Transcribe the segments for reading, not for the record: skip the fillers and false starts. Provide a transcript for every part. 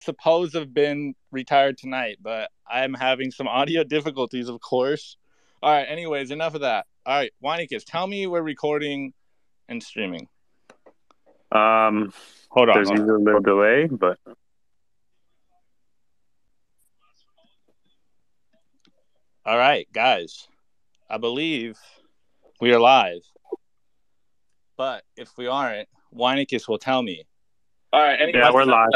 supposed to have been retired tonight, but I'm having some audio difficulties, of course. All right, anyways, enough of that. All right, Weinicus, tell me we're recording and streaming. Um, Hold on. there's usually a little delay, but all right, guys, I believe we are live. But if we aren't, Weinicus will tell me. All right, yeah, we're live.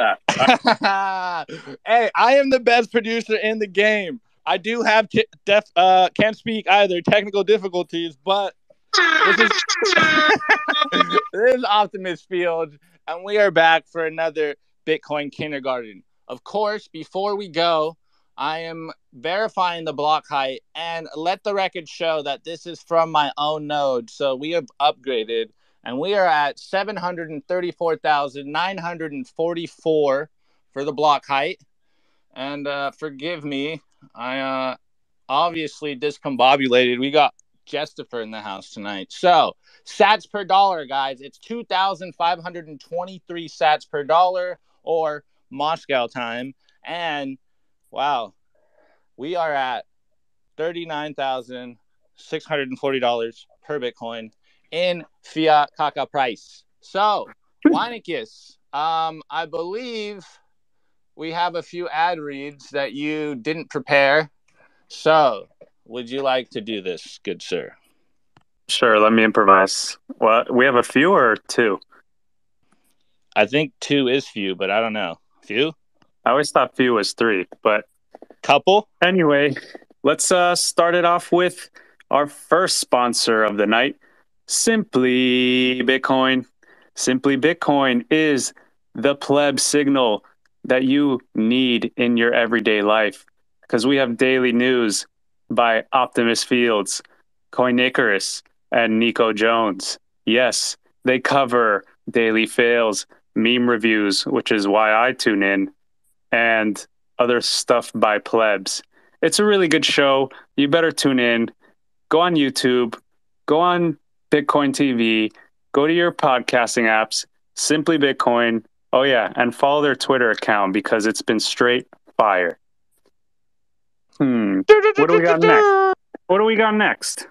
Hey, I am the best producer in the game. I do have can't speak either, technical difficulties, but this is this is Optimus Field, and we are back for another Bitcoin Kindergarten. Of course, before we go, I am verifying the block height, and let the record show that this is from my own node. So we have upgraded, and we are at 734,944 for the block height. And forgive me, I obviously discombobulated. We got Jestifer in the house tonight. So sats per dollar, guys. It's 2,523 sats per dollar, or Moscow time. And wow, we are at $39,640 per Bitcoin in fiat Kaka price. So, Weinicus, I believe we have a few ad reads that you didn't prepare. So, would you like to do this, good sir? Sure, let me improvise. What? We have a few or two? I think two is few, but I don't know. Few? I always thought few was three, but couple. Anyway, let's start it off with our first sponsor of the night, Simply Bitcoin. Simply Bitcoin is the pleb signal that you need in your everyday life, because we have daily news by Optimus Fields, Coin Icarus, and Nico Jones. Yes, they cover daily fails, meme reviews, which is why I tune in, and other stuff by plebs. It's a really good show. You better tune in. Go on YouTube, go on Bitcoin TV, go to your podcasting apps, Simply Bitcoin. Oh yeah, and follow their Twitter account because it's been straight fire. What do we got next? What do we got next?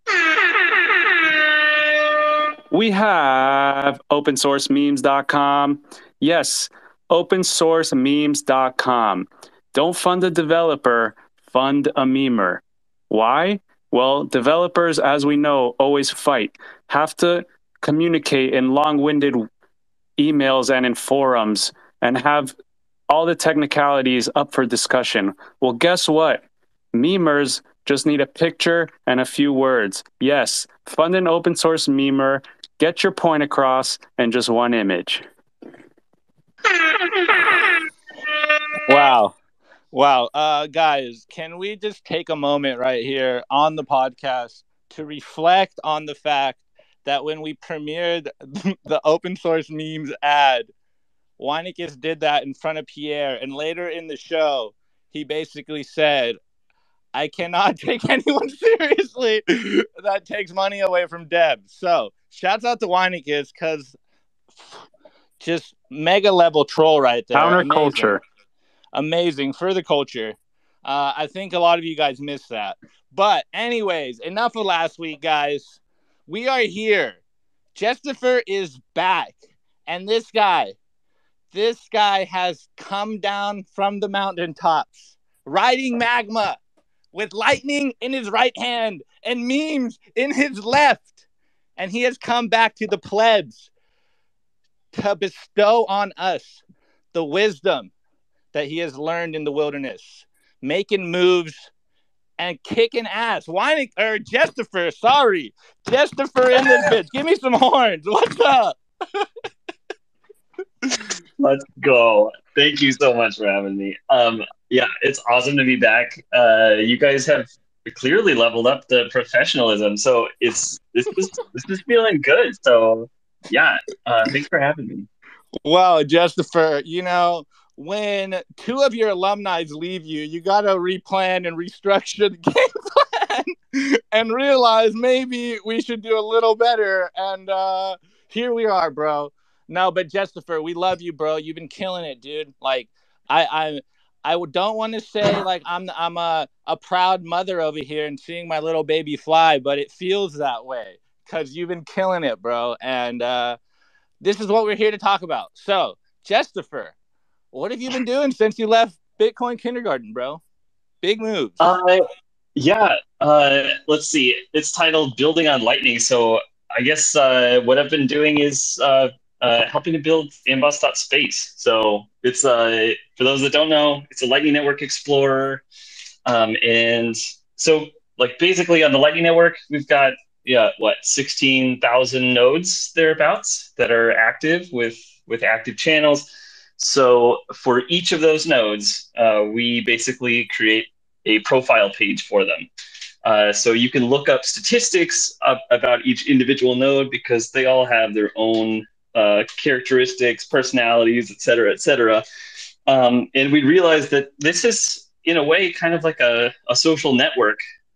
We have opensourcememes.com. Yes, opensourcememes.com. Don't fund a developer, fund a memer. Why? Well, developers, as we know, always fight, have to communicate in long-winded emails and in forums, and have all the technicalities up for discussion. Well, guess what? Memers just need a picture and a few words. Yes, fund an open source memer, get your point across, and just one image. Wow. Guys, can we just take a moment right here on the podcast to reflect on the fact that when we premiered the open source memes ad, Weinicus did that in front of Pierre, and later in the show, he basically said, I cannot take anyone seriously that takes money away from Deb. So, shouts out to Weinicus, because just mega level troll right there. Counterculture. Amazing for the culture. I think a lot of you guys missed that. But anyways, enough of last week, guys. We are here. Jestifer is back. And this guy has come down from the mountaintops, riding magma with lightning in his right hand and memes in his left. And he has come back to the plebs to bestow on us the wisdom that he has learned in the wilderness, making moves and kicking ass. Jestifer, sorry. Jestifer in this bitch. Give me some horns. What's up? Let's go. Thank you so much for having me. Yeah, it's awesome to be back. You guys have clearly leveled up the professionalism, so this is feeling good. So yeah, thanks for having me. Well, Jestifer, when two of your alumni leave you, you got to replan and restructure the game plan and realize maybe we should do a little better. And here we are, bro. No, but Jestifer, we love you, bro. You've been killing it, dude. Like, don't want to say like I'm a proud mother over here and seeing my little baby fly, but it feels that way because you've been killing it, bro. And this is what we're here to talk about. So, Jestifer, what have you been doing since you left Bitcoin kindergarten, bro? Big moves. Yeah. Let's see. It's titled Building on Lightning. So I guess what I've been doing is helping to build Amboss.space. So it's for those that don't know, it's a Lightning Network Explorer. And so like basically on the Lightning Network, we've got 16,000 nodes thereabouts that are active with active channels. So for each of those nodes, we basically create a profile page for them. So you can look up statistics about each individual node because they all have their own characteristics, personalities, et cetera, et cetera. And we realized that this is, in a way, kind of like a social network,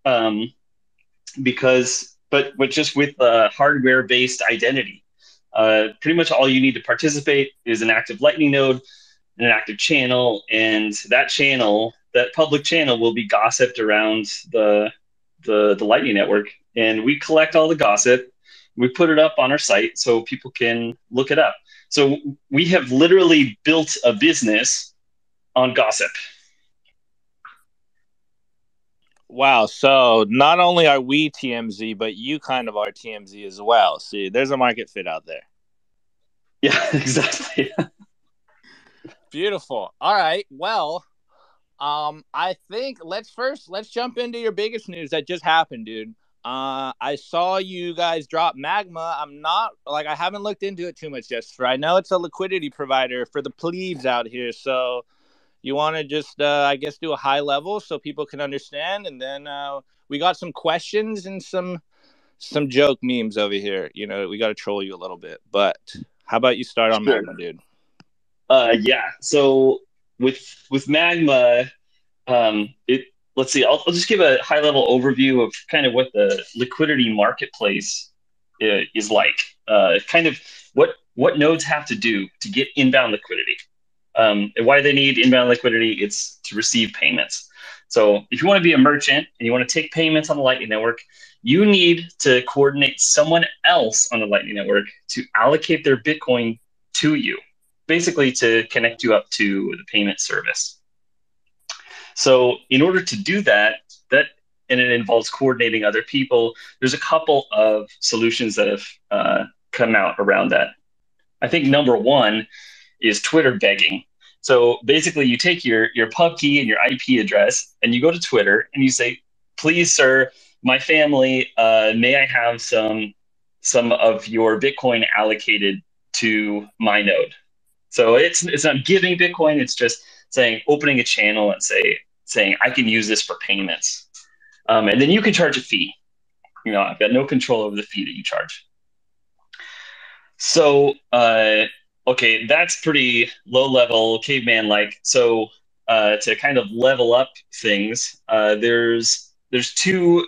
but just with a hardware-based identity. Pretty much all you need to participate is an active Lightning node, an active channel, and that public channel will be gossiped around the Lightning Network. And we collect all the gossip, we put it up on our site so people can look it up. So we have literally built a business on gossip. Wow. So not only are we TMZ, but you kind of are TMZ as well. See, there's a market fit out there. Yeah, exactly. Beautiful. All right. Well, I think let's jump into your biggest news that just happened, dude. I saw you guys drop Magma. I haven't looked into it too much, Jestifer. I know it's a liquidity provider for the plebes out here. So you want to just, I guess, do a high level so people can understand. And then we got some questions and some joke memes over here. You know, we got to troll you a little bit. But how about you start on Magma, dude? Yeah. So with Magma, let's see. I'll just give a high level overview of kind of what the liquidity marketplace is like. Kind of what nodes have to do to get inbound liquidity. And why they need inbound liquidity? It's to receive payments. So if you want to be a merchant and you want to take payments on the Lightning Network, you need to coordinate someone else on the Lightning Network to allocate their Bitcoin to you, basically to connect you up to the payment service. So in order to do that, and it involves coordinating other people, there's a couple of solutions that have come out around that. I think number one is Twitter begging. So basically you take your pub key and your IP address and you go to Twitter and you say, please, sir, my family, may I have some of your Bitcoin allocated to my node? So it's not giving Bitcoin, it's just saying, opening a channel and saying, I can use this for payments. And then you can charge a fee. You know, I've got no control over the fee that you charge. So, okay, that's pretty low level, caveman-like. So to kind of level up things, there's two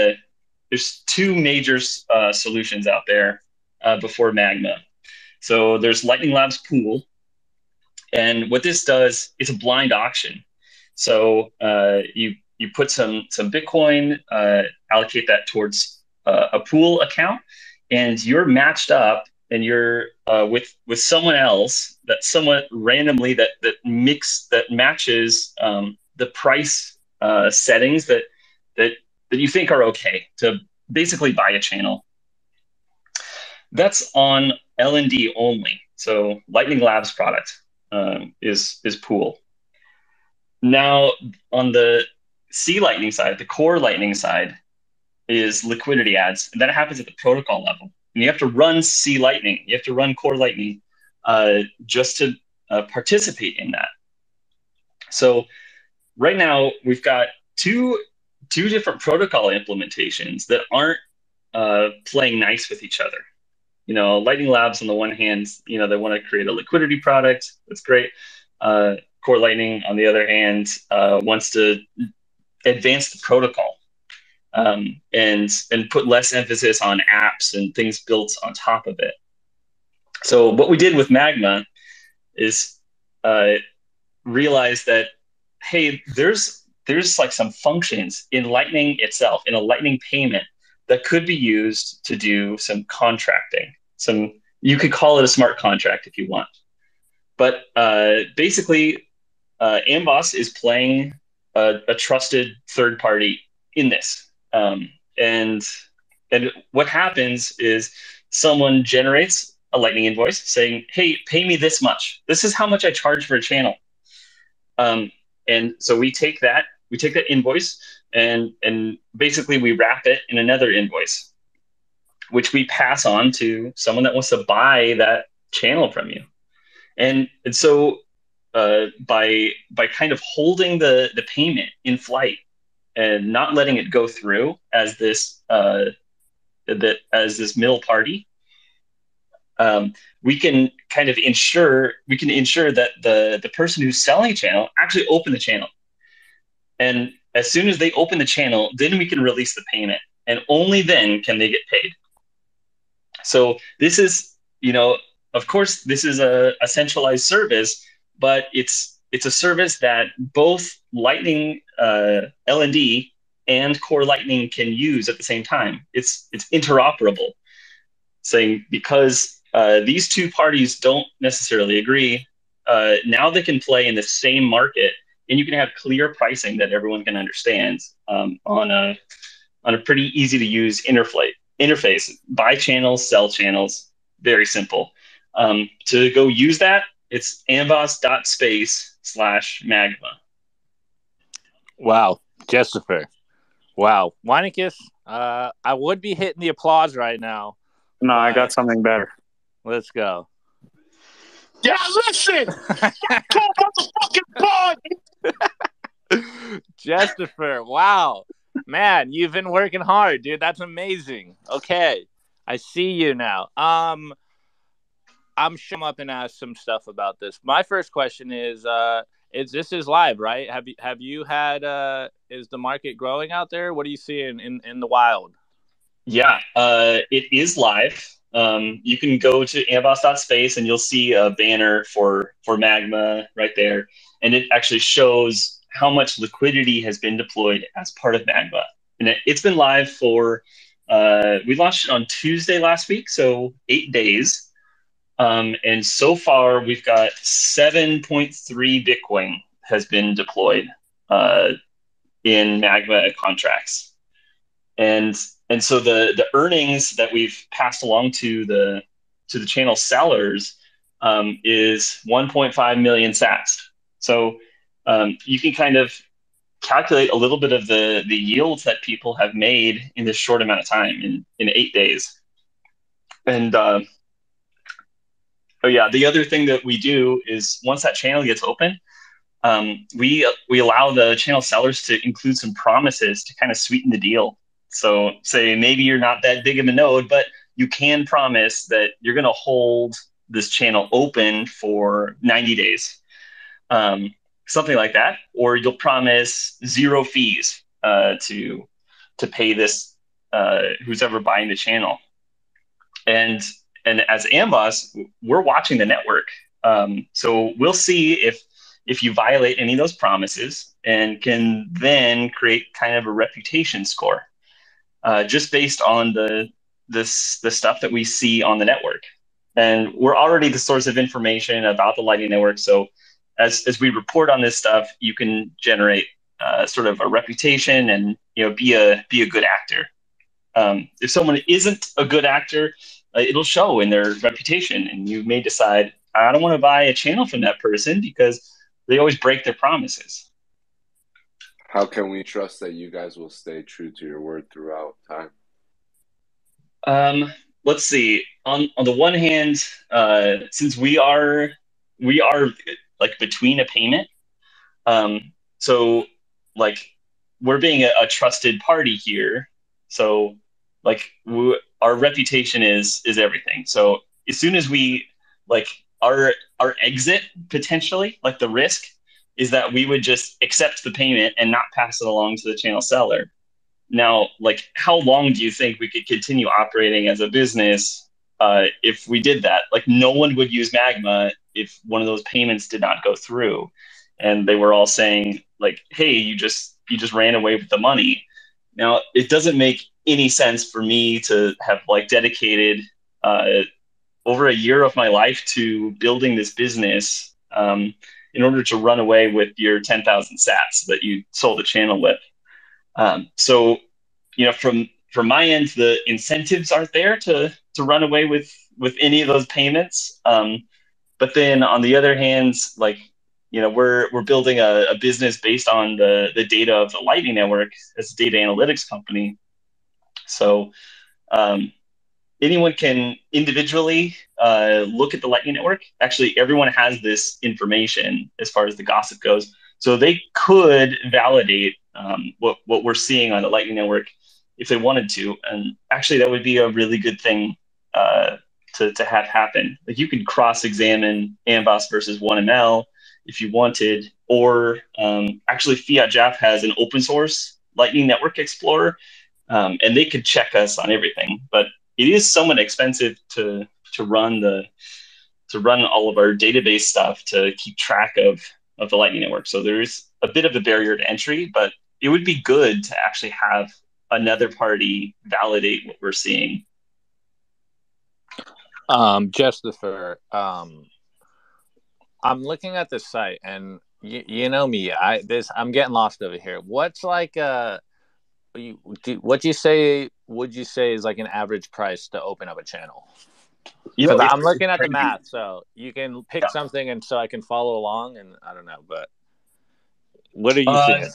major solutions out there before Magma. So there's Lightning Labs Pool, and what this does, it's a blind auction. So you put some Bitcoin, allocate that towards a pool account, and you're matched up, and you're with someone else that somewhat randomly that matches the price settings that you think are okay to basically buy a channel. That's on LND only. So Lightning Labs product is Pool. Now on the C Lightning side, the core Lightning side, is liquidity ads, and that happens at the protocol level. And you have to run C Lightning, you have to run core Lightning just to participate in that. So right now we've got two different protocol implementations that aren't playing nice with each other. You know, Lightning Labs on the one hand, you know, they want to create a liquidity product. That's great. Core Lightning, on the other hand, wants to advance the protocol and put less emphasis on apps and things built on top of it. So what we did with Magma is realized that, hey, there's like some functions in Lightning itself, in a Lightning payment, that could be used to do some contracting. You could call it a smart contract if you want. But basically, Amboss is playing a trusted third party in this. And what happens is someone generates a Lightning invoice saying, hey, pay me this much. This is how much I charge for a channel. And so we take that invoice and basically we wrap it in another invoice, which we pass on to someone that wants to buy that channel from you. And so by kind of holding the payment in flight and not letting it go through as this middle party, we can kind of ensure that the person who's selling a channel actually open the channel. And as soon as they open the channel, then we can release the payment, and only then can they get paid. So this is, of course, this is a centralized service, but it's a service that both Lightning LND and Core Lightning can use at the same time. It's interoperable, saying because these two parties don't necessarily agree, now they can play in the same market, and you can have clear pricing that everyone can understand on a pretty easy to use interface. Buy channels, sell channels, very simple. To go use that, it's amboss.space/magma. Wow, Jessifer. Wow, Weinicus, I would be hitting the applause right now. No, I got something better. Let's go. Yeah, listen! Talk motherfucking pod! Jessifer, wow. Man, you've been working hard, dude. That's amazing. Okay, I see you now. I'm sure I'm up and ask some stuff about this. My first question is this is live, right? Have you had is the market growing out there? What are you seeing in the wild? Yeah, it is live. You can go to amboss.space and you'll see a banner for Magma right there, and it actually shows how much liquidity has been deployed as part of Magma. And it's been live for we launched it on Tuesday last week, so 8 days. And so far, we've got 7.3 Bitcoin has been deployed in Magma contracts, and so the earnings that we've passed along to the channel sellers is 1.5 million sats. So you can kind of calculate a little bit of the yields that people have made in this short amount of time in 8 days, and oh yeah, the other thing that we do is once that channel gets open, we allow the channel sellers to include some promises to kind of sweeten the deal. So say maybe you're not that big of a node, but you can promise that you're going to hold this channel open for 90 days, something like that. Or you'll promise 0 fees to pay this who's ever buying the channel. And as Amboss, we're watching the network. So we'll see if you violate any of those promises, and can then create kind of a reputation score just based on the stuff that we see on the network. And we're already the source of information about the Lightning Network. So as we report on this stuff, you can generate sort of a reputation and be a good actor. If someone isn't a good actor, it'll show in their reputation, and you may decide, I don't want to buy a channel from that person because they always break their promises. How can we trust that you guys will stay true to your word throughout time? Let's see. On the one hand, since we are like between a payment, so like we're being a trusted party here. So like our reputation is everything. So as soon as we like our exit potentially, like the risk is that we would just accept the payment and not pass it along to the channel seller. Now, like how long do you think we could continue operating as a business if we did that? Like no one would use Magma if one of those payments did not go through. and they were all saying like, "Hey, you just ran away with the money." Now, it doesn't make any sense for me to have like dedicated over a year of my life to building this business in order to run away with your 10,000 sats that you sold the channel with. So, from my end, the incentives aren't there to run away with any of those payments. But then on the other hand, like, we're building a business based on the data of the Lightning Network as a data analytics company. So anyone can individually look at the Lightning Network. Actually, everyone has this information as far as the gossip goes. So they could validate what we're seeing on the Lightning Network if they wanted to. And actually, that would be a really good thing to have happen. Like, you could cross-examine Amboss versus 1ML if you wanted, or actually Fiat Jap has an open source Lightning Network Explorer, and they could check us on everything. But it is somewhat expensive to run all of our database stuff to keep track of the Lightning Network. So there's a bit of a barrier to entry, but it would be good to actually have another party validate what we're seeing. Justifer, I'm looking at the site, and you know me, I'm getting lost over here. What's like would you say is like an average price to open up a channel? Because I'm looking at the math, so you can pick something, and so I can follow along. And I don't know, but what are you seeing?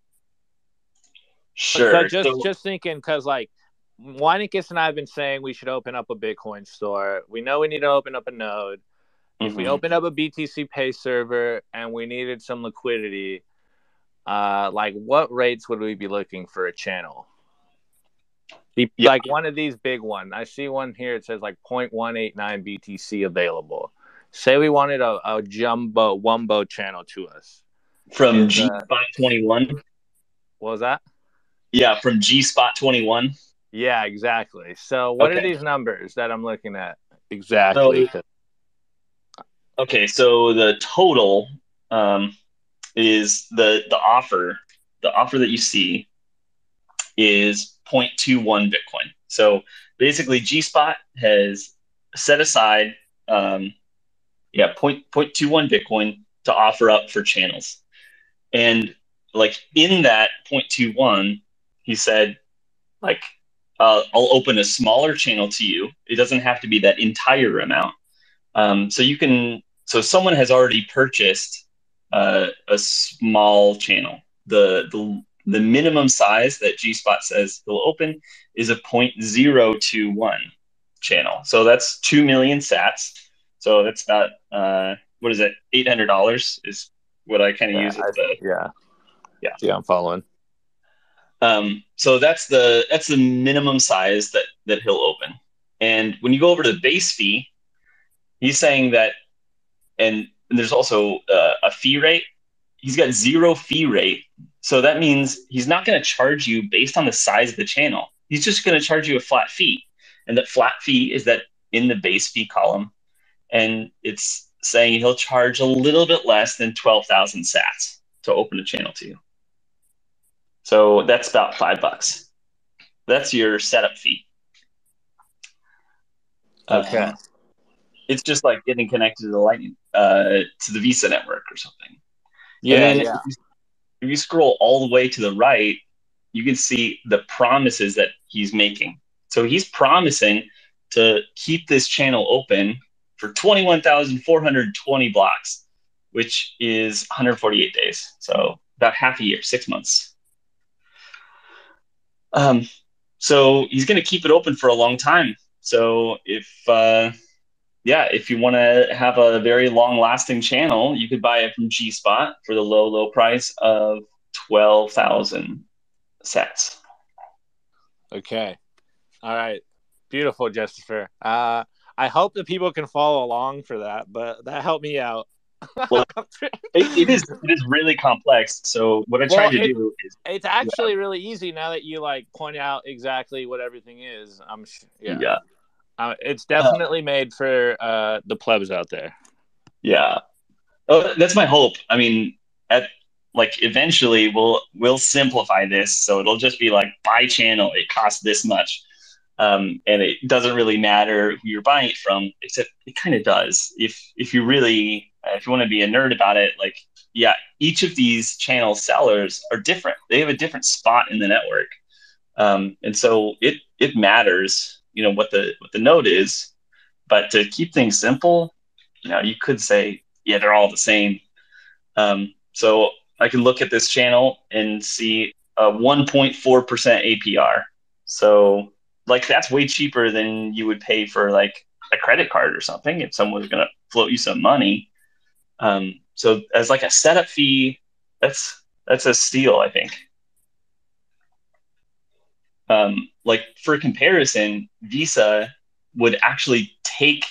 Sure. So just thinking, because like Weinicus and I have been saying we should open up a Bitcoin store. We know we need to open up a node. If we open up a BTC Pay server and we needed some liquidity, like what rates would we be looking for a channel? Like one of these big ones. I see one here. It says like 0.189 BTC available. Say we wanted a jumbo wumbo channel to us. From G-Spot 21? What was that? Yeah, from G-Spot 21. Yeah, exactly. So what are these numbers that I'm looking at exactly? So the total is the offer. The offer that you see is 0.21 Bitcoin. So basically, G-Spot has set aside 0.21 Bitcoin to offer up for channels. And like in that 0.21, he said, like, I'll open a smaller channel to you. It doesn't have to be that entire amount. So someone has already purchased a small channel. The minimum size that G-Spot says he'll open is a 0.021 channel. So that's 2 million sats. So that's about what is it? $800 is what I kind of use as the Yeah, I'm following. So that's the minimum size that he'll open. And when you go over to the base fee, he's saying that, and there's also a fee rate. He's got 0 fee rate. So that means he's not going to charge you based on the size of the channel. He's just going to charge you a flat fee. And that flat fee is that in the base fee column. And it's saying he'll charge a little bit less than 12,000 sats to open a channel to you. So that's about $5. That's your setup fee. Okay. It's just like getting connected to the Lightning, to the Visa network or something. Yeah. And then if you scroll all the way to the right, you can see the promises that he's making. So he's promising to keep this channel open for 21,420 blocks, which is 148 days. So about half a year, 6 months. So he's going to keep it open for a long time. So if you want to have a very long-lasting channel, you could buy it from G-Spot for the low price of 12,000 sats. Okay. All right. Beautiful, Justifer. I hope that people can follow along for that, but that helped me out. Well, it is really complex. So what I try to do is it's actually really easy now that you like point out exactly what everything is. It's definitely made for the plebs out there. Yeah. Oh, that's my hope. I mean, eventually we'll simplify this, so it'll just be like by channel it costs this much, and it doesn't really matter who you're buying it from, except it kind of does if you really if you want to be a nerd about it. Like, yeah, each of these channel sellers are different. They have a different spot in the network, and so it matters, what the node is. But to keep things simple, you could say, yeah, they're all the same. So I can look at this channel and see a 1.4% APR. So like that's way cheaper than you would pay for like a credit card or something if someone was going to float you some money. So as like a setup fee, that's a steal, I think. Like for comparison, Visa would actually take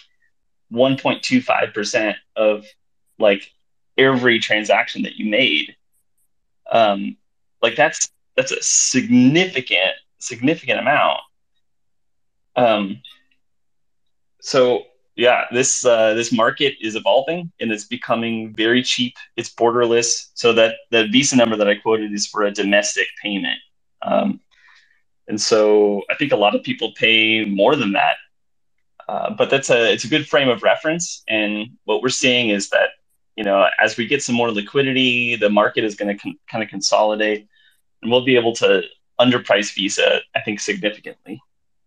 1.25% of like every transaction that you made. Like that's a significant amount. So yeah, this market is evolving and it's becoming very cheap. It's borderless. So that the Visa number that I quoted is for a domestic payment. And so I think a lot of people pay more than that. But it's a good frame of reference. And what we're seeing is that, as we get some more liquidity, the market is going to kind of consolidate, and we'll be able to underprice Visa, I think, significantly.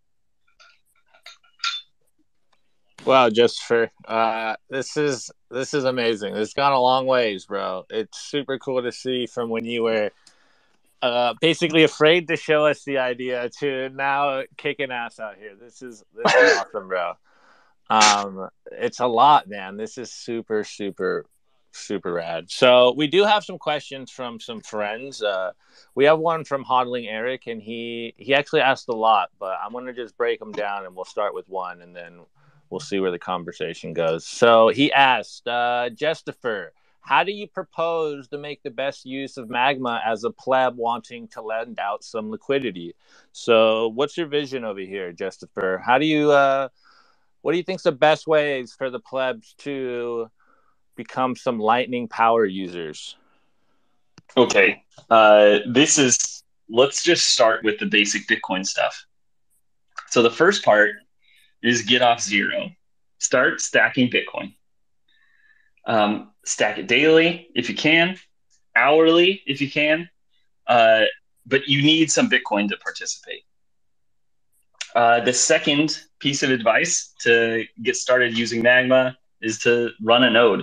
Wow, Christopher, this is amazing. It's gone a long ways, bro. It's super cool to see from when you were basically afraid to show us the idea to now kicking ass out here. This is awesome, bro. It's a lot, man. This is super, super, super rad. So we do have some questions from some friends. We have one from Hodling Eric, and he actually asked a lot, but I'm gonna just break them down, and we'll start with one, and then we'll see where the conversation goes. So he asked, Christopher, how do you propose to make the best use of Magma as a pleb wanting to lend out some liquidity? So what's your vision over here, Christopher? How do you what do you think is the best ways for the plebs to become some Lightning power users? Okay. Let's just start with the basic Bitcoin stuff. So the first part is get off zero. Start stacking Bitcoin. Stack it daily if you can, hourly if you can, but you need some Bitcoin to participate. The second piece of advice to get started using Magma is to run a node,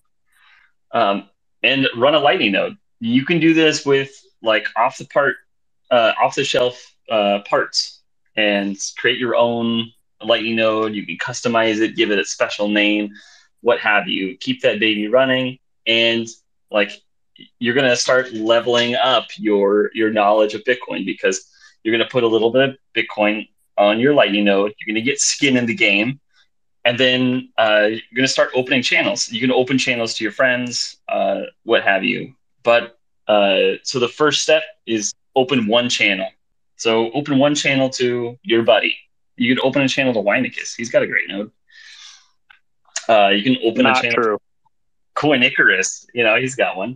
and run a Lightning node. You can do this with like off the shelf parts, and create your own Lightning node. You can customize it, give it a special name, what have you. Keep that baby running, and like you're gonna start leveling up your knowledge of Bitcoin, because you're gonna put a little bit of Bitcoin on your Lightning node. You're gonna get skin in the game, and then you're gonna start opening channels. You can open channels to your friends, what have you. But so the first step is open one channel. So open one channel to your buddy. You could open a channel to Weinicus. He's got a great node. You can open a channel to Coin Icarus. He's got one.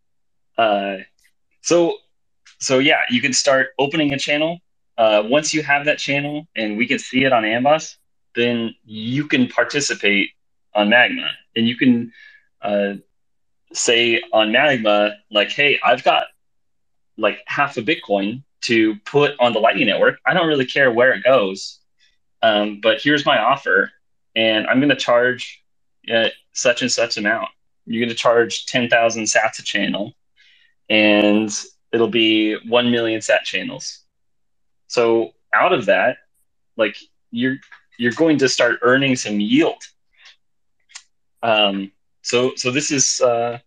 So yeah, you can start opening a channel. Once you have that channel and we can see it on Amboss, then you can participate on Magma, and you can say on Magma, like, hey, I've got like half a Bitcoin to put on the Lightning Network. I don't really care where it goes, but here's my offer, and I'm going to charge such and such amount. You're going to charge 10,000 sats a channel, and it'll be 1 million sat channels. So out of that, like you're going to start earning some yield. So this is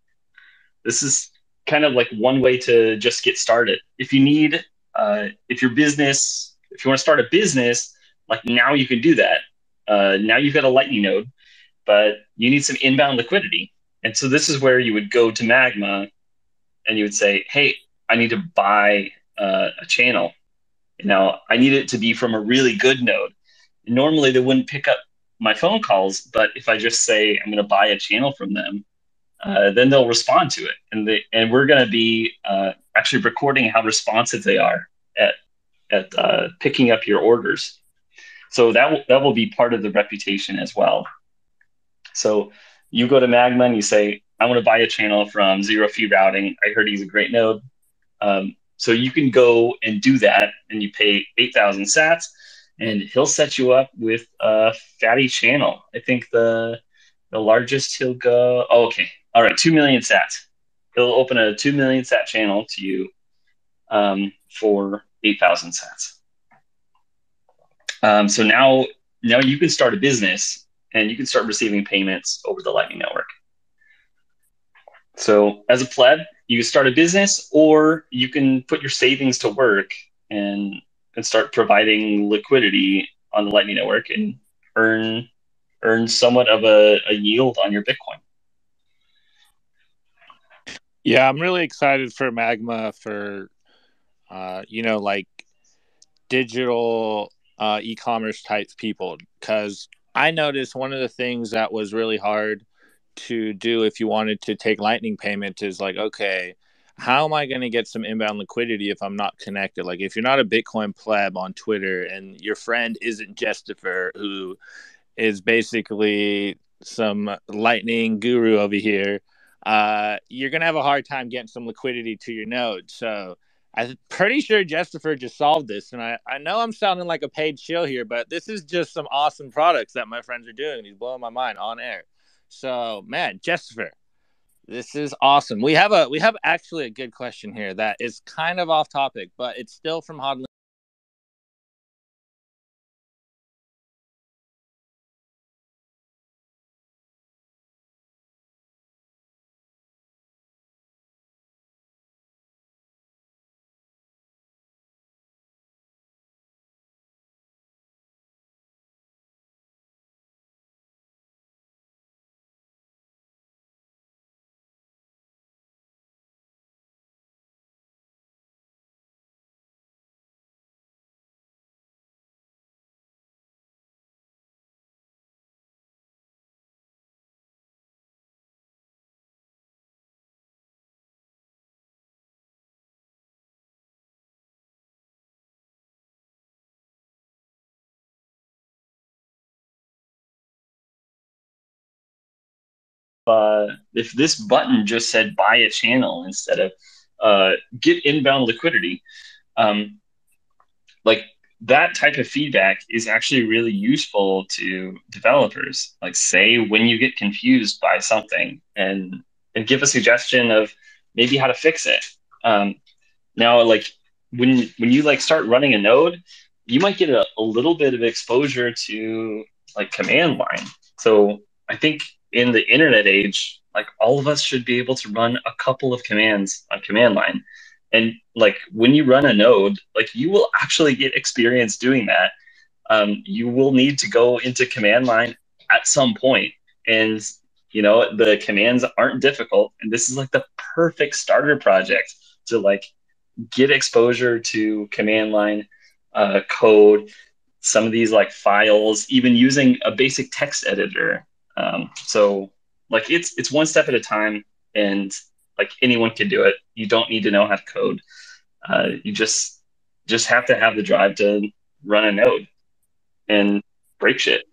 kind of like one way to just get started. If you need, if you want to start a business, like now you can do that. Now you've got a Lightning node, but you need some inbound liquidity. And so this is where you would go to Magma and you would say, hey, I need to buy a channel. Now, I need it to be from a really good node. Normally, they wouldn't pick up my phone calls, but if I just say I'm going to buy a channel from them, then they'll respond to it, and we're going to be actually recording how responsive they are at picking up your orders. So that will be part of the reputation as well. So you go to Magma and you say, I want to buy a channel from Zero Fee Routing. I heard he's a great node. So you can go and do that, and you pay 8,000 sats, and he'll set you up with a fatty channel. I think the largest he'll go. Oh, okay, all right, 2 million sats. He'll open a 2 million sat channel to you for 8,000 sats. So now you can start a business, and you can start receiving payments over the Lightning Network. So as a pleb, you can start a business, or you can put your savings to work and start providing liquidity on the Lightning Network and earn somewhat of a yield on your Bitcoin. Yeah, I'm really excited for Magma for, like digital e-commerce type people, because I noticed one of the things that was really hard to do if you wanted to take Lightning payment is like, okay, how am I going to get some inbound liquidity if I'm not connected? Like, if you're not a Bitcoin pleb on Twitter and your friend isn't Justifer, who is basically some Lightning guru over here, you're going to have a hard time getting some liquidity to your node. So I'm pretty sure Justifer just solved this. And I know I'm sounding like a paid shill here, but this is just some awesome products that my friends are doing. He's blowing my mind on air. So, man, Justifer, this is awesome. We have actually a good question here that is kind of off topic, but it's still from Hodlin. If this button just said buy a channel instead of get inbound liquidity, like that type of feedback is actually really useful to developers. Like, say when you get confused by something, and give a suggestion of maybe how to fix it. Now, like when you like start running a node, you might get a little bit of exposure to like command line. So I think in the internet age, like all of us should be able to run a couple of commands on command line. And like when you run a node, like you will actually get experience doing that. You will need to go into command line at some point, and the commands aren't difficult. And this is like the perfect starter project to like get exposure to command line code, some of these like files, even using a basic text editor. So like it's one step at a time, and like anyone can do it. You don't need to know how to code. You just have to have the drive to run a node and break shit.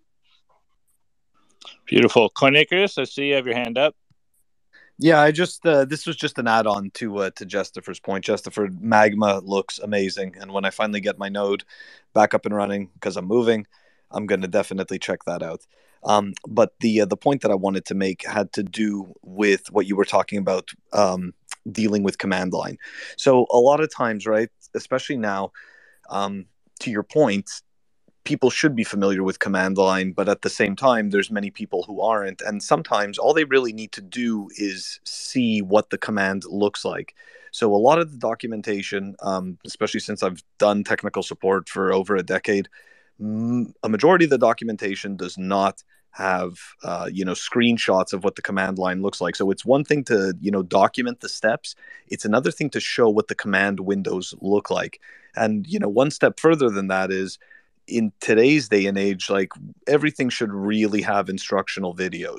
Beautiful. Coinicus, I see you have your hand up. Yeah, I just this was just an add-on to Justifer's point. Justifer Magma looks amazing, and when I finally get my node back up and running, because I'm moving, I'm going to definitely check that out. But the point that I wanted to make had to do with what you were talking about, dealing with command line. So a lot of times, right, especially now, to your point, people should be familiar with command line, but at the same time, there's many people who aren't. And sometimes all they really need to do is see what the command looks like. So a lot of the documentation, especially since I've done technical support for over a decade, a majority of the documentation does not have screenshots of what the command line looks like. So it's one thing to document the steps. It's another thing to show what the command windows look like. And one step further than that is, in today's day and age, like everything should really have instructional videos.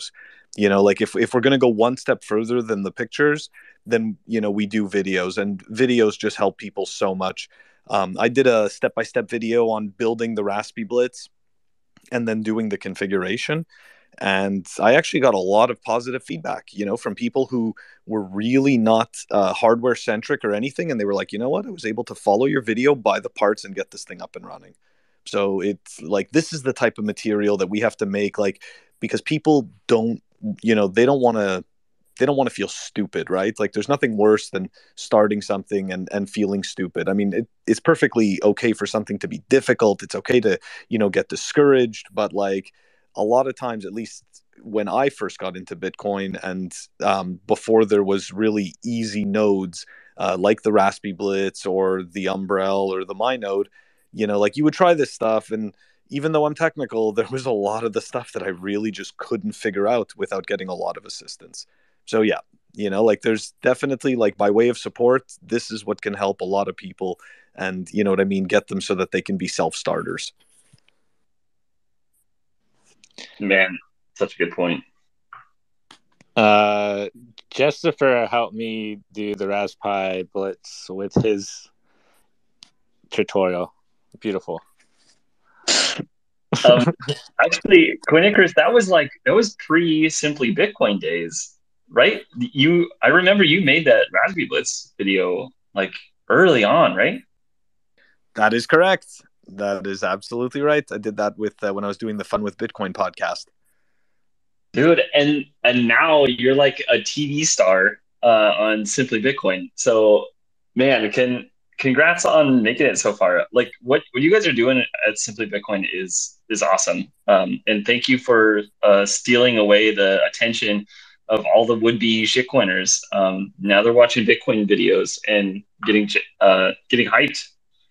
You know, like if we're going to go one step further than the pictures, then, you know, we do videos, and videos just help people so much. I did a step-by-step video on building the Raspberry and then doing the configuration. And I actually got a lot of positive feedback, you know, from people who were really not hardware centric or anything. And they were like, you know what, I was able to follow your video, buy the parts, and get this thing up and running. So it's like, this is the type of material that we have to make, like, because people don't, you know, they don't want to feel stupid, right? Like, there's nothing worse than starting something and feeling stupid. I mean, it's perfectly okay for something to be difficult. It's okay to, you know, get discouraged. But like, a lot of times, at least when I first got into Bitcoin, and before there was really easy nodes like the Raspberry Blitz or the Umbrel or the MyNode, you know, like, you would try this stuff, and even though I'm technical, there was a lot of the stuff that I really just couldn't figure out without getting a lot of assistance. So yeah, you know, like, there's definitely, like, by way of support, this is what can help a lot of people, and, you know what I mean, get them so that they can be self-starters. Man, such a good point. Christopher helped me do the Raspberry Blitz with his tutorial. Beautiful. Actually, Quinn, that was pre Simply Bitcoin days, right? I remember you made that Raspberry Blitz video like early on, right? That is correct. That is absolutely right. I did that with when I was doing the Fun with Bitcoin podcast. Dude, and now you're like a TV star on Simply Bitcoin. So, man, congrats on making it so far. Like, what you guys are doing at Simply Bitcoin is awesome. And thank you for stealing away the attention of all the would-be shitcoiners. Now they're watching Bitcoin videos and getting hyped.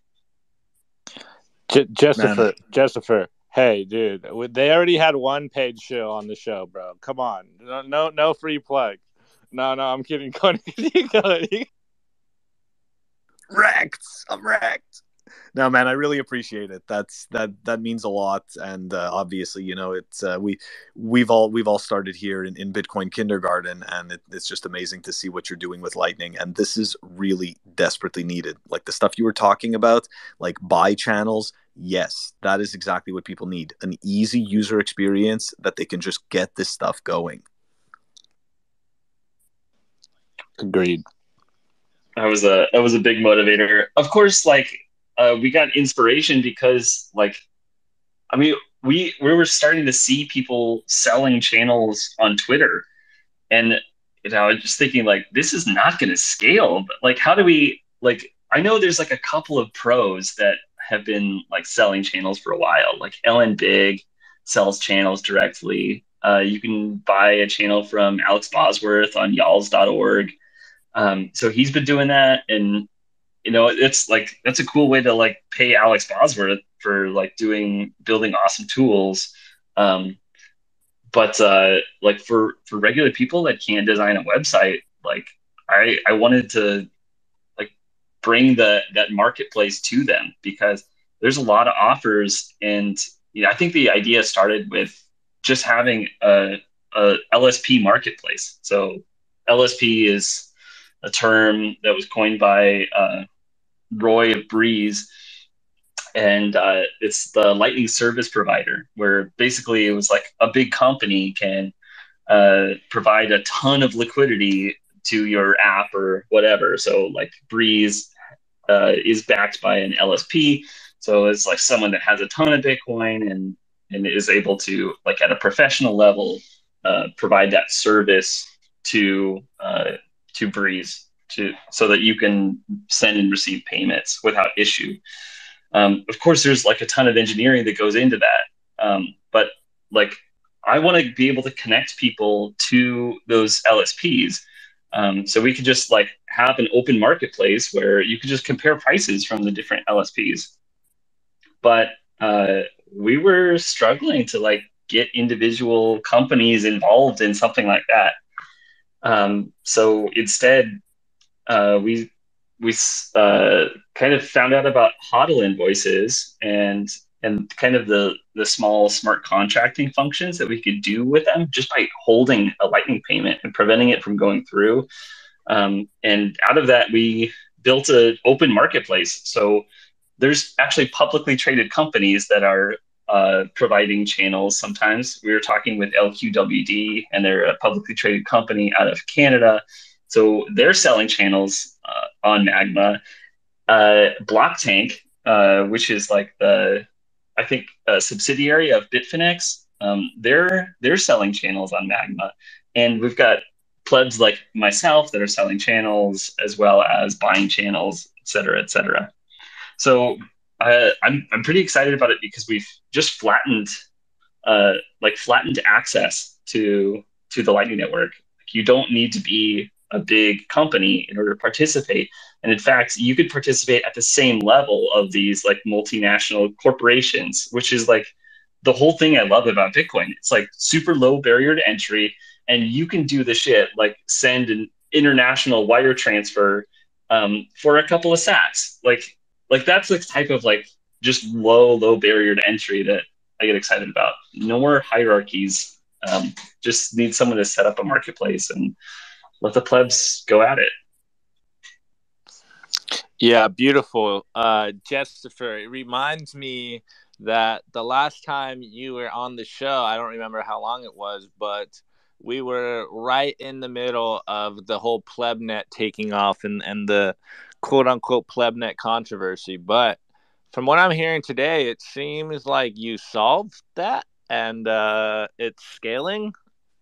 Christopher, hey, dude, they already had one paid show on the show, bro. Come on, no free plug. No, I'm kidding. Keep going. I'm wrecked. No, man, I really appreciate it. That means a lot, and obviously, you know, it's we've all started here in Bitcoin kindergarten, and it's just amazing to see what you're doing with Lightning, and this is really desperately needed. Like, the stuff you were talking about, like buy channels, yes, that is exactly what people need. An easy user experience that they can just get this stuff going. Agreed. That was a big motivator. Of course, like we got inspiration because, like, I mean, we were starting to see people selling channels on Twitter, and, you know, just thinking, like, this is not going to scale. But, like, how do we, like, I know there's like a couple of pros that have been like selling channels for a while. Like Ellen Big sells channels directly. You can buy a channel from Alex Bosworth on yalls.org. So he's been doing that, and, you know, it's like, that's a cool way to like pay Alex Bosworth for like building awesome tools. But like for regular people that can't design a website, like I wanted to like bring that marketplace to them, because there's a lot of offers. And, you know, I think the idea started with just having a LSP marketplace. So LSP is a term that was coined by Roy of Breeze, and it's the Lightning Service Provider, where basically it was like a big company can provide a ton of liquidity to your app or whatever. So like Breeze is backed by an LSP, so it's like someone that has a ton of Bitcoin and is able to, like, at a professional level, provide that service to Breeze so that you can send and receive payments without issue. Of course, there's like a ton of engineering that goes into that. But like, I want to be able to connect people to those LSPs. So we could just like have an open marketplace where you could just compare prices from the different LSPs. But we were struggling to like get individual companies involved in something like that. So instead, we kind of found out about HODL invoices, and and kind of the small smart contracting functions that we could do with them just by holding a Lightning payment and preventing it from going through. And out of that, we built an open marketplace. So there's actually publicly traded companies that are providing channels. Sometimes we were talking with LQWD, and they're a publicly traded company out of Canada. So they're selling channels on Magma. Block Tank, which is like I think a subsidiary of Bitfinex, they're selling channels on Magma. And we've got plebs like myself that are selling channels as well as buying channels, et cetera, et cetera. So I'm pretty excited about it because we've just flattened access to the Lightning Network. Like, you don't need to be a big company in order to participate. And in fact, you could participate at the same level of these like multinational corporations, which is like the whole thing I love about Bitcoin. It's like super low barrier to entry, and you can do the shit like send an international wire transfer for a couple of sats. Like that's the type of like just low barrier to entry that I get excited about. No more hierarchies. Just need someone to set up a marketplace and let the plebs go at it. Yeah, beautiful. Jessifer, it reminds me that the last time you were on the show, I don't remember how long it was, but we were right in the middle of the whole plebnet taking off and the quote-unquote plebnet controversy. But from what I'm hearing today, it seems like you solved that and it's scaling.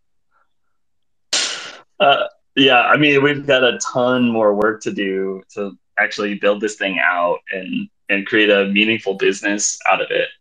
Yeah, I mean, we've got a ton more work to do to actually build this thing out and create a meaningful business out of it.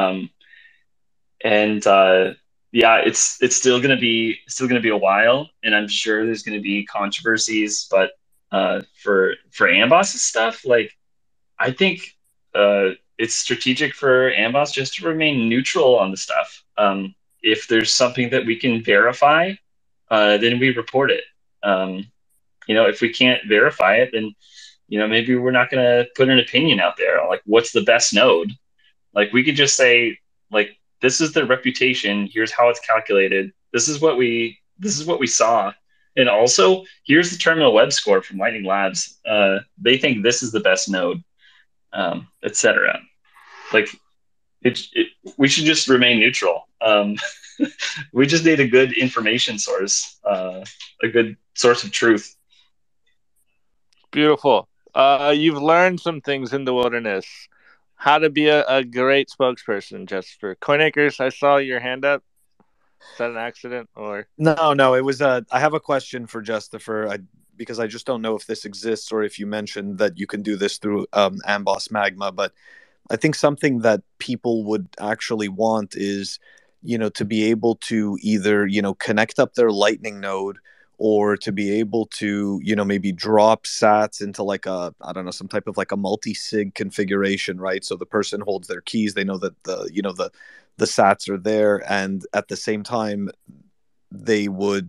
Yeah, it's still gonna be a while, and I'm sure there's gonna be controversies. But for Amboss's stuff, like I think it's strategic for Amboss just to remain neutral on the stuff. If there's something that we can verify, then we report it. If we can't verify it, then maybe we're not going to put an opinion out there on like what's the best node. Like we could just say like this is the reputation, here's how it's calculated, this is what we saw, and also here's the terminal web score from Lightning Labs. They think this is the best node, etc. Like we should just remain neutral. We just need a good information source, a good source of truth. Beautiful. You've learned some things in the wilderness. How to be a great spokesperson, Jessifer. Coinacres, I saw your hand up. Is that an accident or? No, it was I have a question for Jessifer, because I just don't know if this exists or if you mentioned that you can do this through Amboss Magma, but I think something that people would actually want is, to be able to either, connect up their Lightning node, or to be able to, maybe drop sats into like some type of like a multi-sig configuration, right? So the person holds their keys, they know that the sats are there, and at the same time, they would,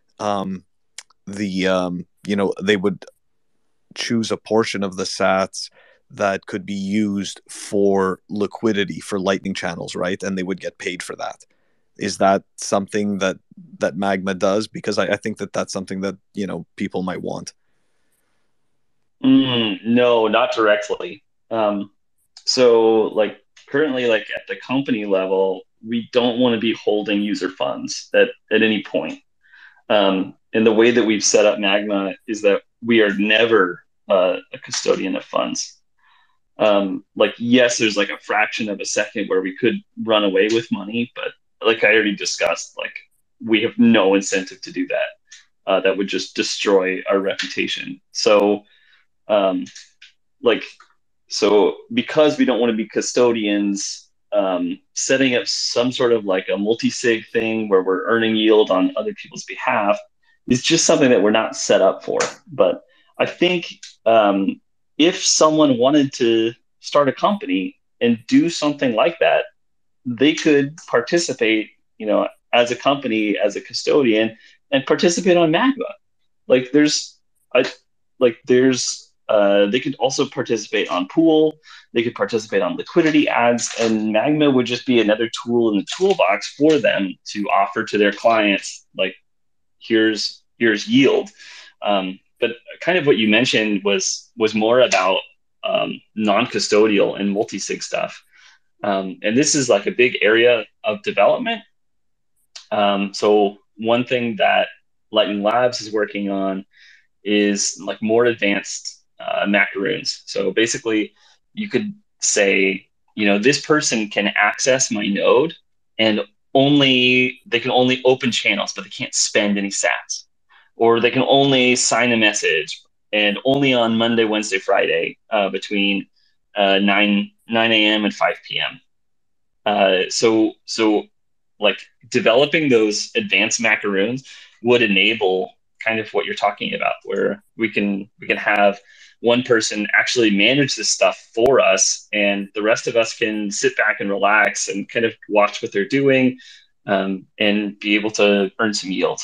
they would choose a portion of the sats that could be used for liquidity for Lightning channels, right? And they would get paid for that. Is that something that Magma does? Because I think that's something that, people might want. No, not directly. So like currently, like at the company level, we don't want to be holding user funds at any point. And the way that we've set up Magma is that we are never a custodian of funds. Like, yes, there's like a fraction of a second where we could run away with money, but like I already discussed, like we have no incentive to do that. That would just destroy our reputation. So because we don't want to be custodians, setting up some sort of like a multi-sig thing where we're earning yield on other people's behalf is just something that we're not set up for. But I think if someone wanted to start a company and do something like that, they could participate, as a company, as a custodian, and participate on Magma. Like there's They could also participate on pool. They could participate on liquidity ads, and Magma would just be another tool in the toolbox for them to offer to their clients. Like, here's yield. But kind of what you mentioned was more about non-custodial and multi-sig stuff. And this is like a big area of development. So one thing that Lightning Labs is working on is like more advanced macaroons. So basically, you could say, this person can access my node, and they can only open channels, but they can't spend any sats, or they can only sign a message, and only on Monday, Wednesday, Friday between 9 a.m. and 5 p.m. So like developing those advanced macaroons would enable kind of what you're talking about, where we can have one person actually manage this stuff for us, and the rest of us can sit back and relax and kind of watch what they're doing, and be able to earn some yield.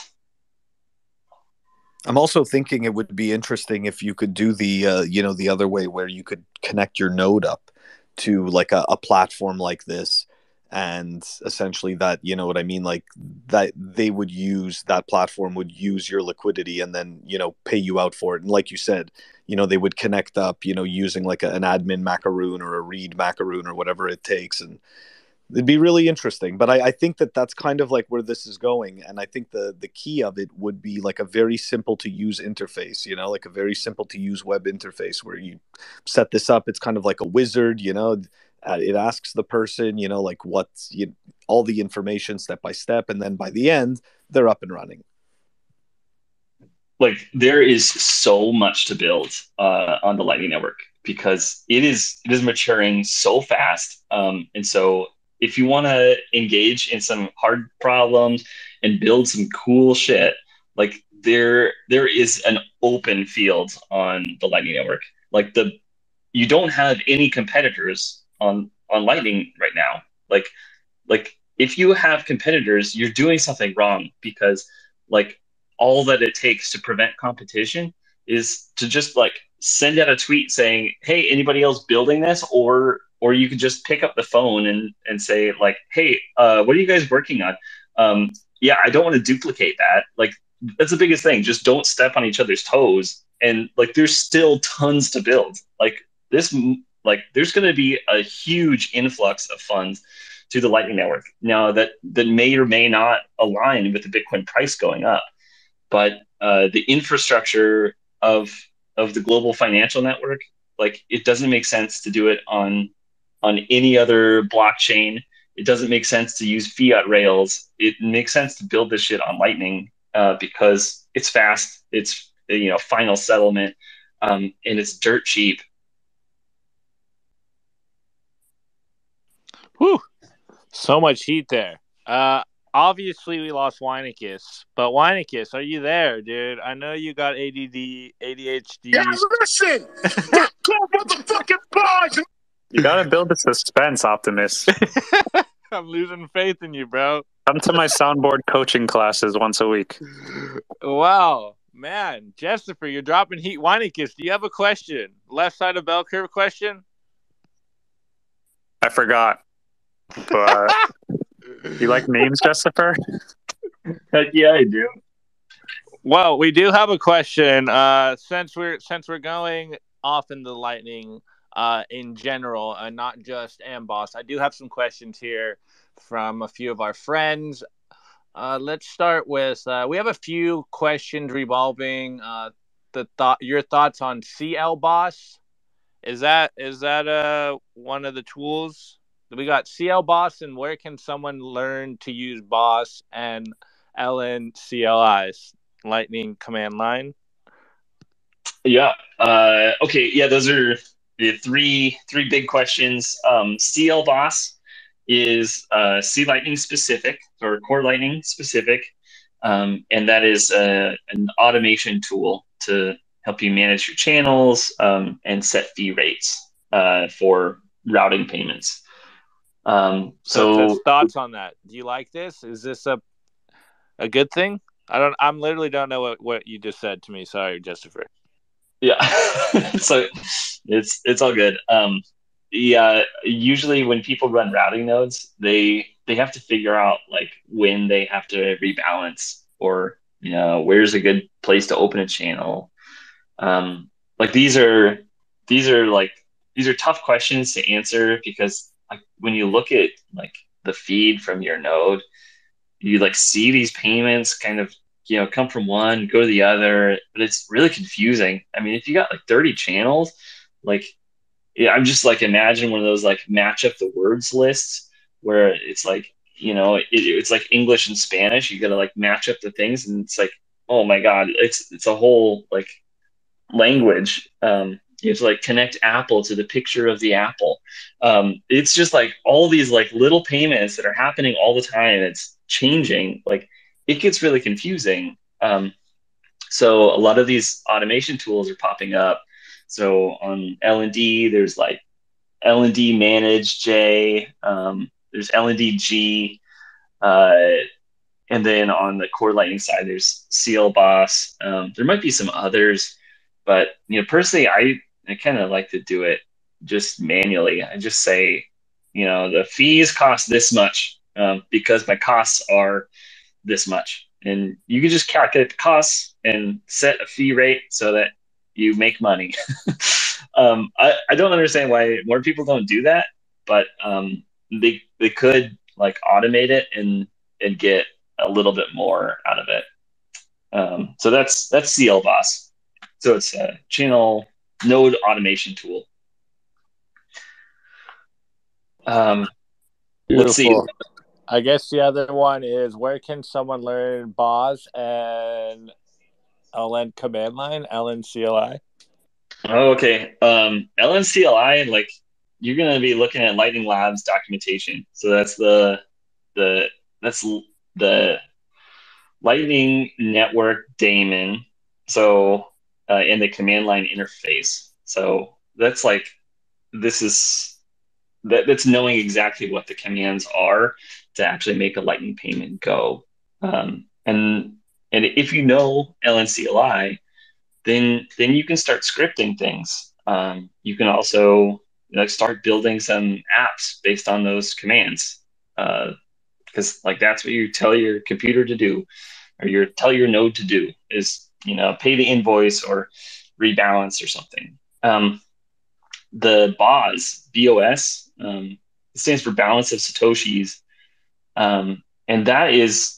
I'm also thinking it would be interesting if you could do the other way, where you could connect your node up to like a platform like this, and essentially that, what I mean, like that that platform would use your liquidity and then, pay you out for it. And like you said, they would connect up, using like an admin macaroon or a read macaroon or whatever it takes. And it'd be really interesting. But I think that's kind of like where this is going. And I think the key of it would be like a very simple to use interface, like a very simple to use web interface where you set this up. It's kind of like a wizard, it asks the person, like what's all the information step by step. And then by the end, they're up and running. Like, there is so much to build on the Lightning Network, because it is maturing so fast. And so if you want to engage in some hard problems and build some cool shit, like there is an open field on the Lightning Network. Like, you don't have any competitors on Lightning right now. Like if you have competitors, you're doing something wrong, because like all that it takes to prevent competition is to just like send out a tweet saying, hey, anybody else building this? Or you could just pick up the phone and say like, hey, what are you guys working on? Yeah, I don't want to duplicate that. Like, that's the biggest thing. Just don't step on each other's toes. And like, there's still tons to build. Like there's going to be a huge influx of funds to the Lightning Network now that may or may not align with the Bitcoin price going up. But the infrastructure of the global financial network, like, it doesn't make sense to do it on any other blockchain. It doesn't make sense to use fiat rails. It makes sense to build this shit on Lightning because it's fast, it's final settlement, and it's dirt cheap. Whew. So much heat there. Obviously, we lost Weinicus, but Weinicus, are you there, dude? I know you got ADD, ADHD. Yeah, listen! That motherfucking bars! You gotta build the suspense, Optimus. I'm losing faith in you, bro. Come to my soundboard coaching classes once a week. Wow, man. Jessifer, you're dropping heat. Weinicus, do you have a question? Left side of bell curve question? I forgot. But you like memes, Jessifer? Heck yeah, I do. Well, we do have a question. Since we're going off in the Lightning in general, and not just Amboss, I do have some questions here from a few of our friends. Let's start with we have a few questions revolving your thoughts on CL Boss. Is that one of the tools? We got CL Boss, and where can someone learn to use Boss and LNCLI's Lightning command line? Yeah. Okay. Yeah, those are the three big questions. CL Boss is C Lightning specific, or Core Lightning specific, and that is an automation tool to help you manage your channels and set fee rates for routing payments. So thoughts on that? Do you like this? Is this a good thing? I'm literally don't know what you just said to me. Sorry, Jessifer. Yeah. So it's all good. Yeah, usually when people run routing nodes, they have to figure out like when they have to rebalance, or where's a good place to open a channel. Like these are tough questions to answer, because like when you look at like the feed from your node, you like see these payments kind of come from one, go to the other, but it's really confusing. I mean, if you got like 30 channels, like yeah, I'm just like imagine one of those like match up the words lists where it's like it's like English and Spanish. You got to like match up the things, and it's like, oh my god, it's a whole like language. You have to like connect Apple to the picture of the apple. It's just like all these like little payments that are happening all the time. It's changing. Like it gets really confusing. So a lot of these automation tools are popping up. So on L&D, there's like L&D Manage J, there's L&D G, and then on the Core Lightning side, there's CL Boss. There might be some others, but personally, I kind of like to do it just manually. I just say, the fees cost this much because my costs are this much, and you can just calculate the costs and set a fee rate so that you make money. I don't understand why more people don't do that, but they could like automate it and get a little bit more out of it. So that's CL Boss. So it's a channel node automation tool. Let's see. Beautiful. I guess the other one is, where can someone learn BOS and LN command line, LN CLI? Oh, okay. LN CLI, like you're gonna be looking at Lightning Labs documentation. So that's the Lightning Network daemon. So in the command line interface. So that's like that's knowing exactly what the commands are to actually make a Lightning payment go. And if you know LNCLI, then you can start scripting things. You can also start building some apps based on those commands, because like that's what you tell your computer to do, or you tell your node to do, is pay the invoice or rebalance or something. The BOS, it stands for Balance of Satoshis, and that is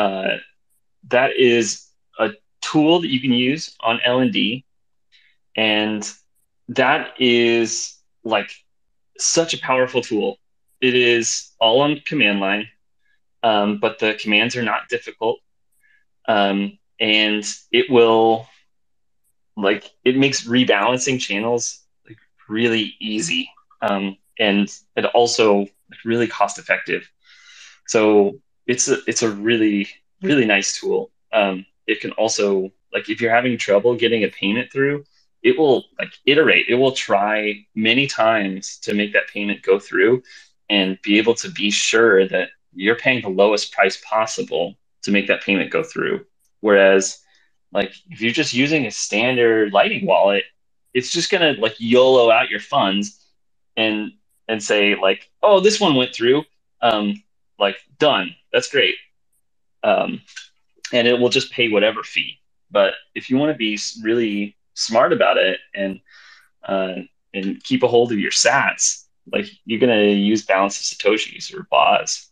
a tool that you can use on L&D, and that is like such a powerful tool. It is all on command line, but the commands are not difficult, and it will it makes rebalancing channels like really easy, and it also really cost effective. So it's a really nice tool. It can also, like, if you're having trouble getting a payment through, it will like iterate. It will try many times to make that payment go through, and be able to be sure that you're paying the lowest price possible to make that payment go through. Whereas, like, if you're just using a standard Lightning wallet, it's just gonna like YOLO out your funds and say like, oh, this one went through, like done. That's great. And it will just pay whatever fee. But if you want to be really smart about it and keep a hold of your sats, like you're gonna use Balance of Satoshis or BOS.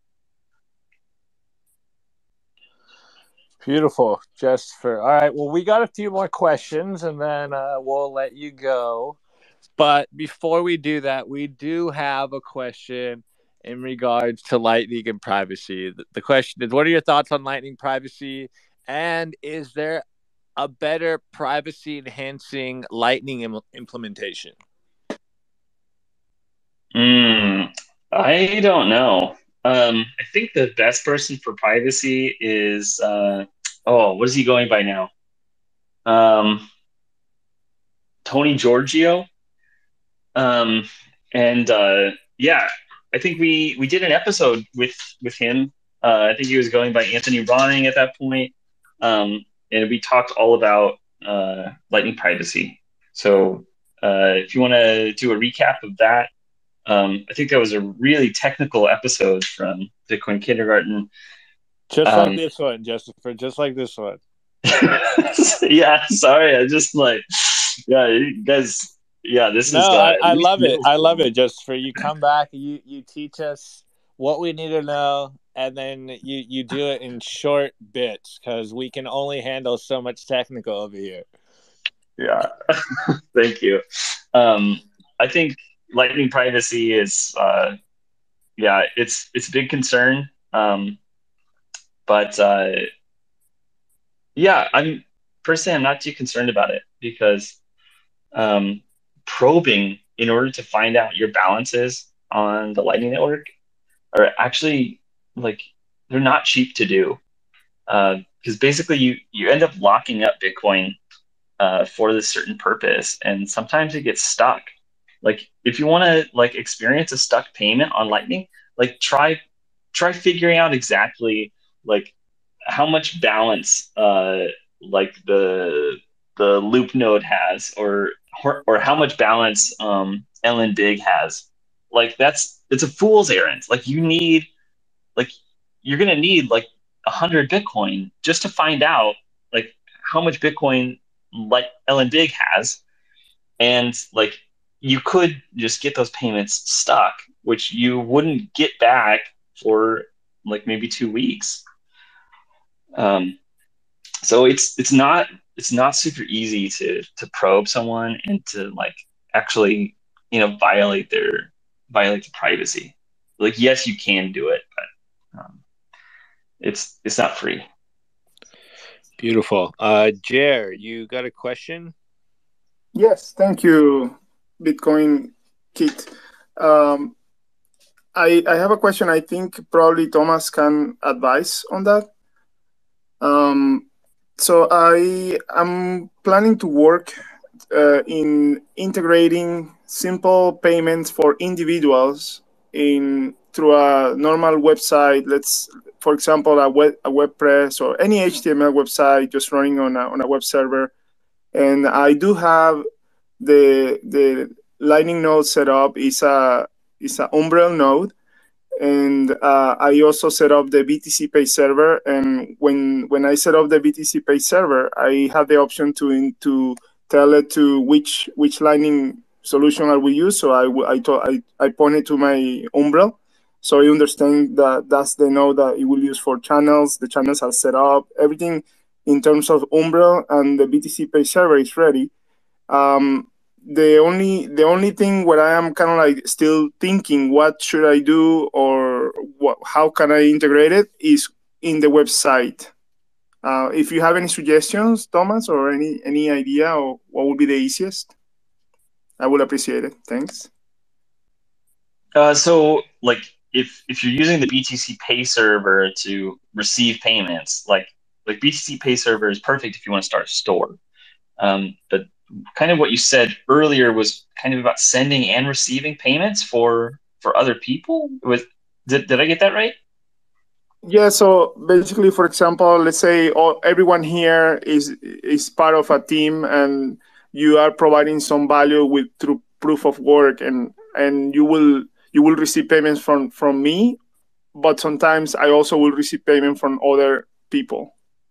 Beautiful, All right, well, we got a few more questions, and then we'll let you go. But before we do that, we do have a question in regards to Lightning and privacy. The question is, what are your thoughts on Lightning privacy? And is there a better privacy enhancing Lightning implementation? I don't know. I think the best person for privacy is, what is he going by now? Tony Giorgio. Yeah, I think we did an episode with him. I think he was going by Anthony Ronning at that point. And we talked all about Lightning privacy. So if you want to do a recap of that, I think that was a really technical episode from Bitcoin Kindergarten. Just like this one, Christopher. Just like this one. Yeah, sorry. I just you guys. Yeah, this is. I love it. I love it. Just for you come back, you teach us what we need to know, and then you do it in short bits because we can only handle so much technical over here. Yeah, thank you. I think Lightning privacy is, it's a big concern. But I'm not too concerned about it because probing in order to find out your balances on the Lightning Network are actually they're not cheap to do because basically you end up locking up Bitcoin for this certain purpose, and sometimes it gets stuck. Like if you want to experience a stuck payment on Lightning, try figuring out exactly how much balance the loop node has, or how much balance LN Big has. It's a fool's errand. You're gonna need 100 Bitcoin just to find out how much Bitcoin LN Big has, and you could just get those payments stuck, which you wouldn't get back for maybe 2 weeks. So it's not super easy to probe someone and to actually violate the privacy. Yes, you can do it, but it's not free. Beautiful. Jer, you got a question? Yes, thank you, Bitcoin Kit. I have a question. I think probably Thomas can advise on that. So I am planning to work in integrating simple payments for individuals through a normal website. For example, a WordPress or any HTML website just running on a web server. And I do have the Lightning node set up. Is a Umbrel node. And I also set up the BTC Pay server. And when I set up the BTC Pay server, I have the option to tell it to which Lightning solution I will use. So I pointed to my Umbrel. So I understand that that's the node that it will use for channels. The channels are set up. Everything in terms of Umbrel and the BTC Pay server is ready. The only thing where I am kind of still thinking what should I do or how can I integrate it is in the website. If you have any suggestions, Thomas, or any idea of what would be the easiest, I would appreciate it. Thanks. So if you're using the BTC Pay server to receive payments, like BTC Pay server is perfect if you want to start a store. But kind of what you said earlier was kind of about sending and receiving payments for other people. Did I get that right? Yeah. So basically, for example, let's say everyone here is part of a team, and you are providing some value through proof of work, and you will receive payments from me, but sometimes I also will receive payment from other people.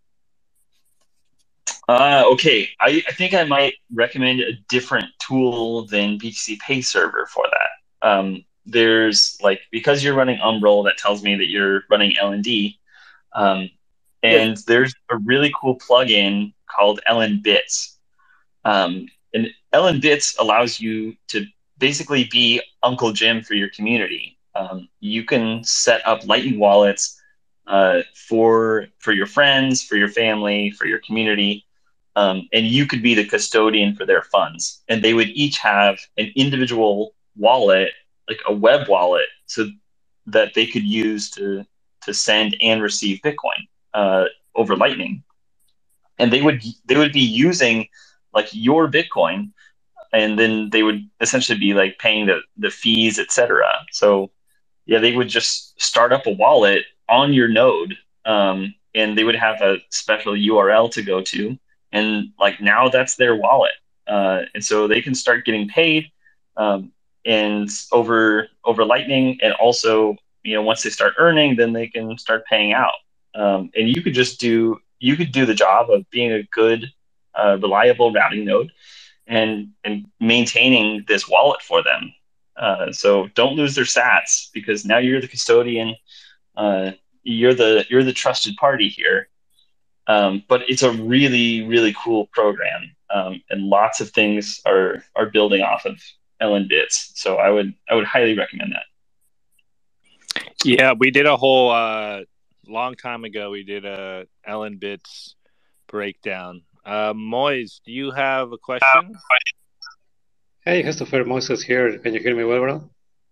Okay, I think I might recommend a different tool than BTC Pay server for that. There's because you're running Umbrel, that tells me that you're running LND, and there's a really cool plugin called LN Bits. And LN Bits allows you to basically be Uncle Jim for your community. You can set up Lightning wallets for your friends, for your family, for your community. And you could be the custodian for their funds. And they would each have an individual wallet, like a web wallet, so that they could use to send and receive Bitcoin over Lightning. And they would be using your Bitcoin, and then they would essentially be paying the fees, etc. So yeah, they would just start up a wallet on your node, and they would have a special URL to go to. And now that's their wallet. and so they can start getting paid, and over Lightning, and also once they start earning, then they can start paying out. And you could do the job of being a good, reliable routing node, and maintaining this wallet for them. So don't lose their sats, because now you're the custodian. You're the trusted party here. But it's a really, really cool program, and lots of things are building off of LN Bits. So I would highly recommend that. Yeah, we did a whole long time ago. We did a LN Bits breakdown. Moise, do you have a question? Hey, Christopher, Moses here. Can you hear me well, bro?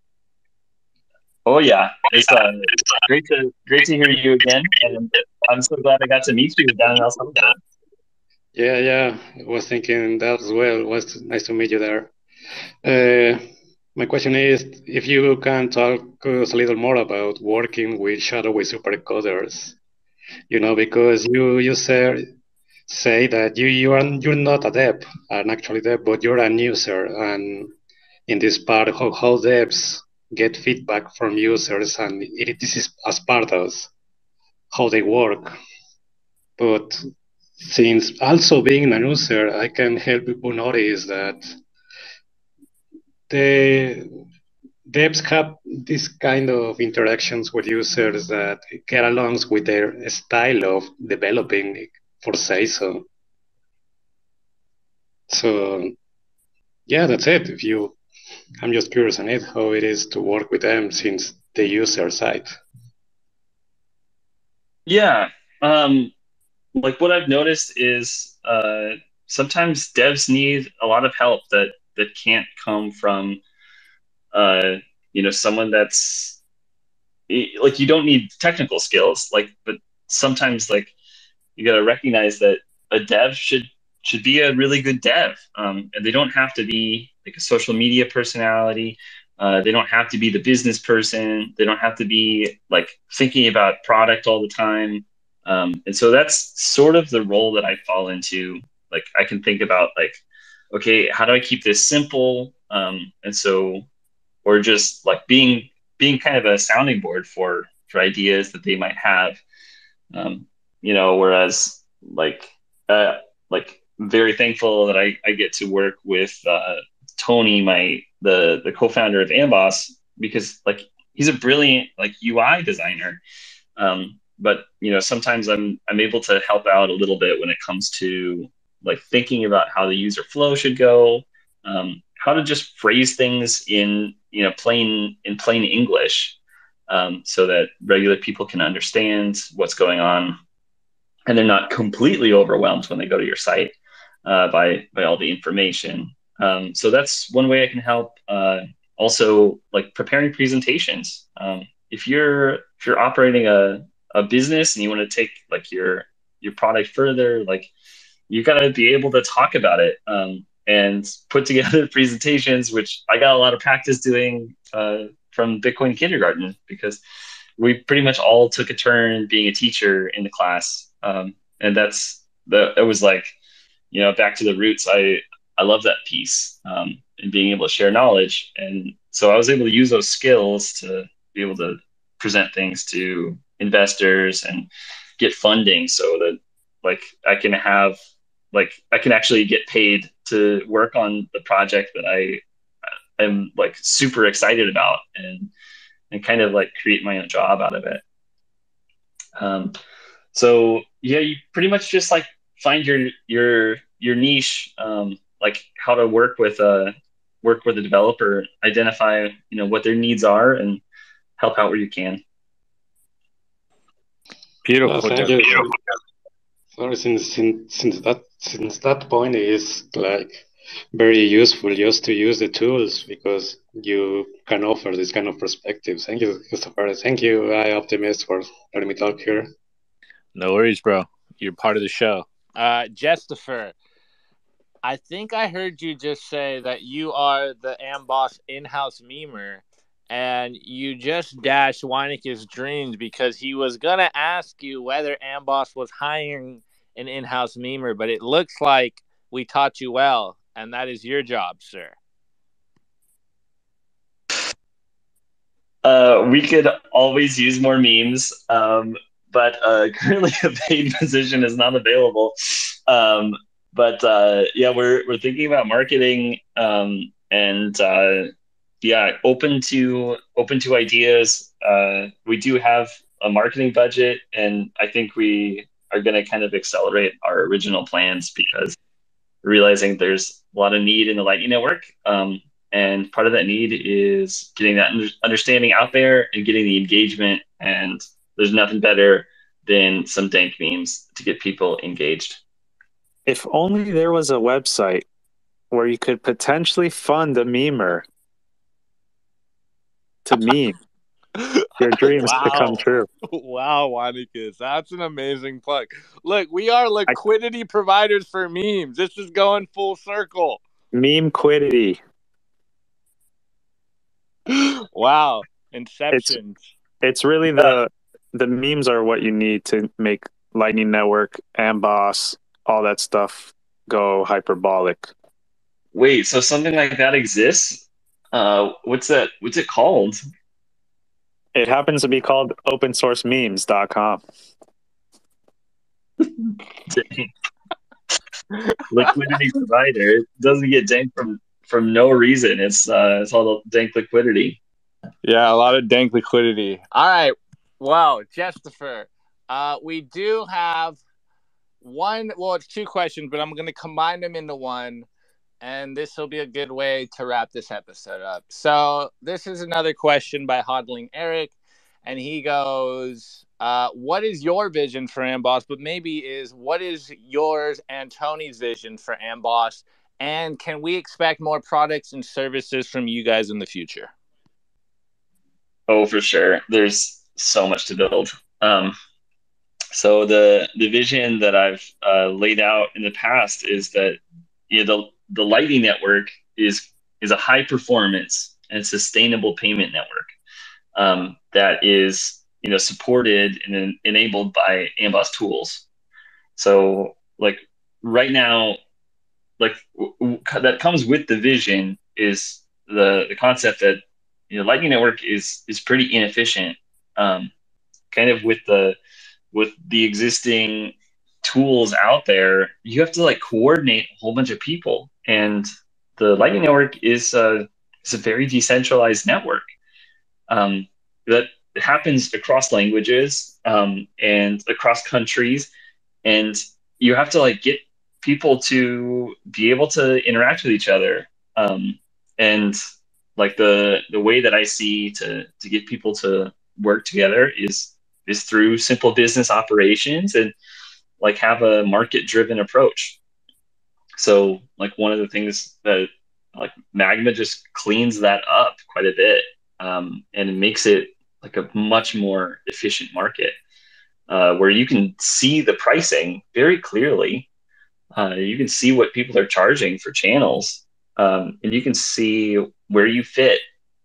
Oh yeah, it's great to hear you again, and I'm so glad I got to meet you down in El Salvador. Yeah, I was thinking that as well. It was nice to meet you there. My question is if you can talk us a little more about working with shadowy supercoders. Because you say that you're not a dev, an actually dev, but you're an user, and in this part, how devs get feedback from users, and this is as part of how they work. But since also being an user, I can help people notice that the devs have this kind of interactions with users that get along with their style of developing, for say so. So yeah, that's it. I'm just curious on it, how it is to work with them since the user side. Yeah, like what I've noticed is sometimes devs need a lot of help that can't come from someone that's like, you don't need technical skills, but sometimes like you got to recognize that a dev should be a really good dev, and they don't have to be like a social media personality. They don't have to be the business person. They don't have to be like thinking about product all the time. And so that's sort of the role that I fall into. Like I can think about like, okay, how do I keep this simple? And so, or just like being kind of a sounding board for ideas that they might have. Whereas like very thankful that I get to work with Tony, the co-founder of Amboss, because like he's a brilliant like UI designer. But sometimes I'm able to help out a little bit when it comes to like thinking about how the user flow should go, how to just phrase things in plain English, so that regular people can understand what's going on, and they're not completely overwhelmed when they go to your site by all the information. So that's one way I can help. Also, like preparing presentations. If you're operating a business and you want to take like your product further, like you got to be able to talk about it, and put together presentations, which I got a lot of practice doing from Bitcoin kindergarten, because we pretty much all took a turn being a teacher in the class. And it was like, back to the roots. I love that piece, and being able to share knowledge. And so I was able to use those skills to be able to present things to investors and get funding, so that like I can actually get paid to work on the project that I am like super excited about, and kind of like create my own job out of it. So yeah, you pretty much just like find your niche, like how to work with a developer, identify what their needs are, and help out where you can. Beautiful. Thank you. Sorry, since that point is like very useful just to use the tools, because you can offer this kind of perspectives. Thank you, Christopher. Thank you, Optimist, for letting me talk here. No worries, bro. You're part of the show. Jestifer, I think I heard you just say that you are the Amboss in-house memer, and you just dashed Weineke's dreams, because he was going to ask you whether Amboss was hiring an in-house memer, but it looks like we taught you well, and that is your job, sir. We could always use more memes, but currently a paid position is not available. But yeah, we're thinking about marketing, and yeah, open to ideas. We do have a marketing budget, and I think we are going to kind of accelerate our original plans because we're realizing there's a lot of need in the Lightning Network. And part of that need is getting that understanding out there and getting the engagement. And there's nothing better than some dank memes to get people engaged. If only there was a website where you could potentially fund a memer to meme your dreams to come true. Wow, Juanicus, that's an amazing plug. Look, we are liquidity providers for memes. This is going full circle. Meme quiddity. Wow, Inception. It's really the memes are what you need to make Lightning Network, Amboss, all that stuff go hyperbolic. Wait, so something like that exists? What's that? What's it called? It happens to be called opensourcememes.com. Liquidity provider. It doesn't get dank from no reason. It's all dank liquidity. Yeah, a lot of dank liquidity. All right. Well, Jestifer, we do have it's two questions, but I'm going to combine them into one, and this will be a good way to wrap this episode up. So this is another question by Hodling Eric, and he goes, what is your vision for Amboss? But what is yours and Tony's vision for Amboss? And can we expect more products and services from you guys in the future? Oh, for sure. There's so much to build. So the vision that I've laid out in the past is that the Lightning Network is a high performance and sustainable payment network that is supported and enabled by Amboss tools. So like right now, like that comes with the vision is the concept that Lightning Network is pretty inefficient, kind of with the existing tools out there. You have to like coordinate a whole bunch of people, and the Lightning Network is a very decentralized network that happens across languages and across countries, and you have to like get people to be able to interact with each other. And like the way that I see to get people to work together is through simple business operations and like have a market driven approach. So like one of the things that like Magma just cleans that up quite a bit, and it makes it like a much more efficient market where you can see the pricing very clearly. You can see what people are charging for channels, and you can see where you fit.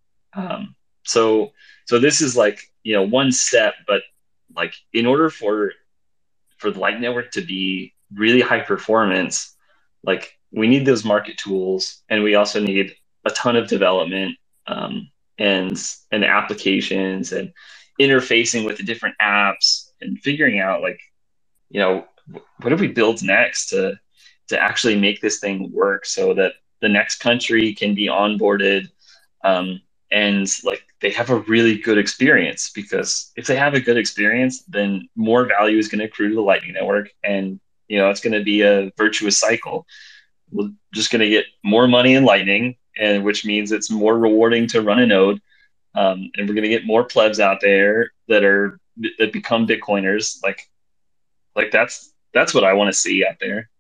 So this is like one step, but like in order for the Lightning Network to be really high performance, like we need those market tools, and we also need a ton of development and applications and interfacing with the different apps and figuring out like what do we build next to actually make this thing work so that the next country can be onboarded and like they have a really good experience, because if they have a good experience, then more value is going to accrue to the Lightning Network, and it's going to be a virtuous cycle. We're just going to get more money in Lightning, and which means it's more rewarding to run a node, and we're going to get more plebs out there that become Bitcoiners. Like that's what I want to see out there.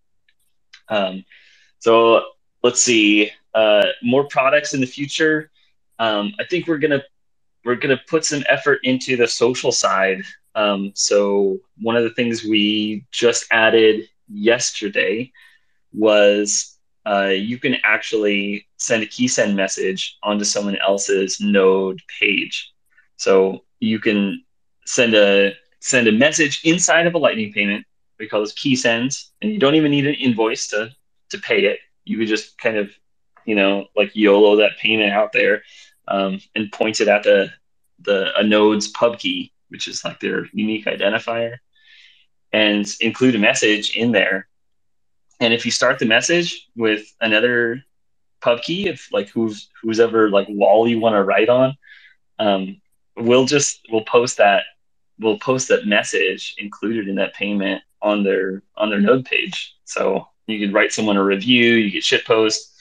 So let's see, more products in the future. I think we're gonna put some effort into the social side. So one of the things we just added yesterday was you can actually send a key send message onto someone else's node page. So you can send a message inside of a Lightning payment. We call those key sends, and you don't even need an invoice to pay it. you could just kind of, like YOLO that payment out there, and point it at a node's pub key, which is like their unique identifier, and include a message in there. And if you start the message with another pub key, if like who's ever like wall you want to write on, we'll post that message included in that payment on their node page. So you could write someone a review, you get shit post,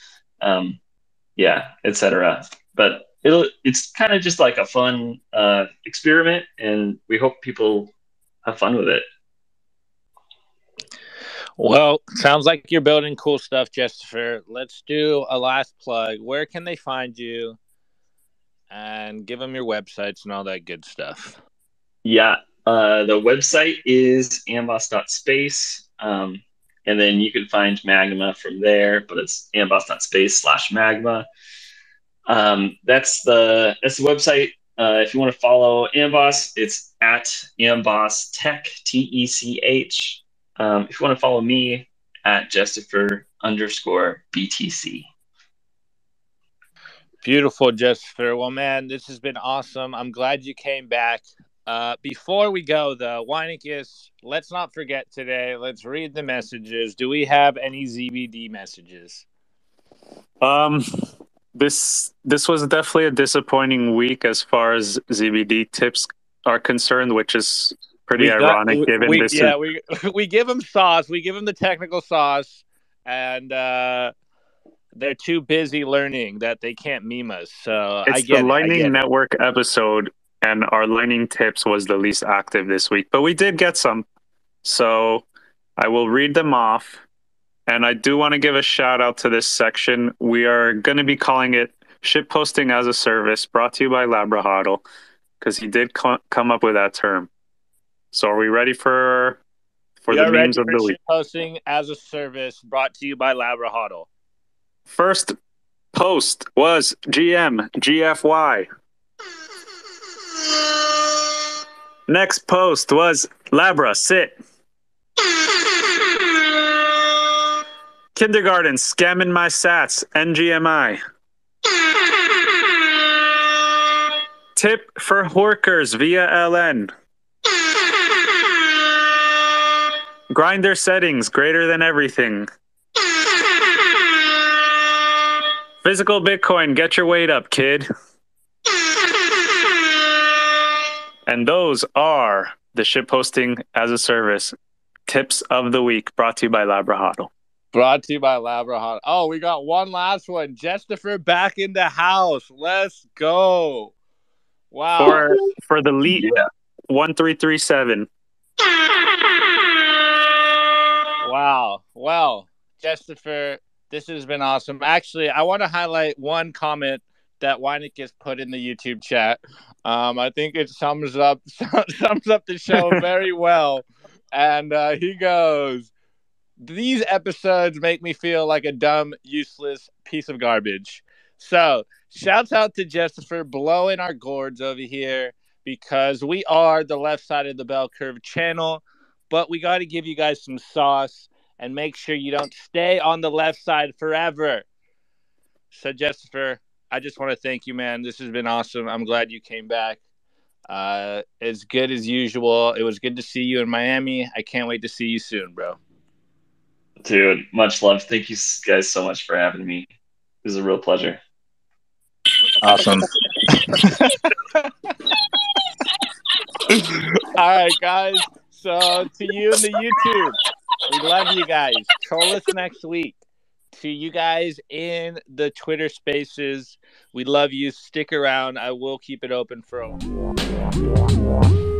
etc. But it's kind of just like a fun experiment, and we hope people have fun with it. Well, sounds like you're building cool stuff, Justifer. Let's do a last plug. Where can they find you? And give them your websites and all that good stuff. Yeah, the website is amboss.space, and then you can find Magma from there, but it's amboss.space/Magma. That's the website. If you want to follow Amboss, it's at Amboss Tech, TECH. If you want to follow me, at Justifer_BTC. Beautiful, Justifer. Well, man, this has been awesome. I'm glad you came back. Before we go, though, Weinicus, let's not forget today. Let's read the messages. Do we have any ZBD messages? This was definitely a disappointing week as far as ZBD tips are concerned, which is pretty ironic given this. Yeah, we give them sauce. We give them the technical sauce, and they're too busy learning that they can't meme us. So it's the Lightning Network episode, and our Lightning tips was the least active this week. But we did get some. So I will read them off. And I do want to give a shout out to this section. We are going to be calling it Shitposting as a Service, brought to you by LabraHodl, because he did come up with that term. So are we ready for the memes of the week? Shitposting as a Service, brought to you by LabraHodl. First post was GFY. Next post was Labra, sit. Kindergarten, scamming my sats, NGMI. Tip for workers via LN. Grinder settings greater than everything. Physical Bitcoin, get your weight up, kid. And those are the shitposting as a service tips of the week, brought to you by LabraHodl. Brought to you by LabraHodl. Oh, we got one last one. Justifer back in the house. Let's go. Wow. For the lead, 1337. Wow. Well, Justifer, this has been awesome. Actually, I want to highlight one comment that Weinicus put in the YouTube chat. I think it sums up the show very well. And he goes, "These episodes make me feel like a dumb, useless piece of garbage." So, shouts out to Justifer blowing our gourds over here, because we are the left side of the bell curve channel, but we got to give you guys some sauce and make sure you don't stay on the left side forever. So, Justifer, I just want to thank you, man. This has been awesome. I'm glad you came back. As good as usual. It was good to see you in Miami. I can't wait to see you soon, bro. Dude, much love. Thank you guys so much for having me. It was a real pleasure. Awesome. All right, guys. So to you in the YouTube, we love you guys. Troll us next week. To you guys in the Twitter Spaces, we love you. Stick around. I will keep it open for a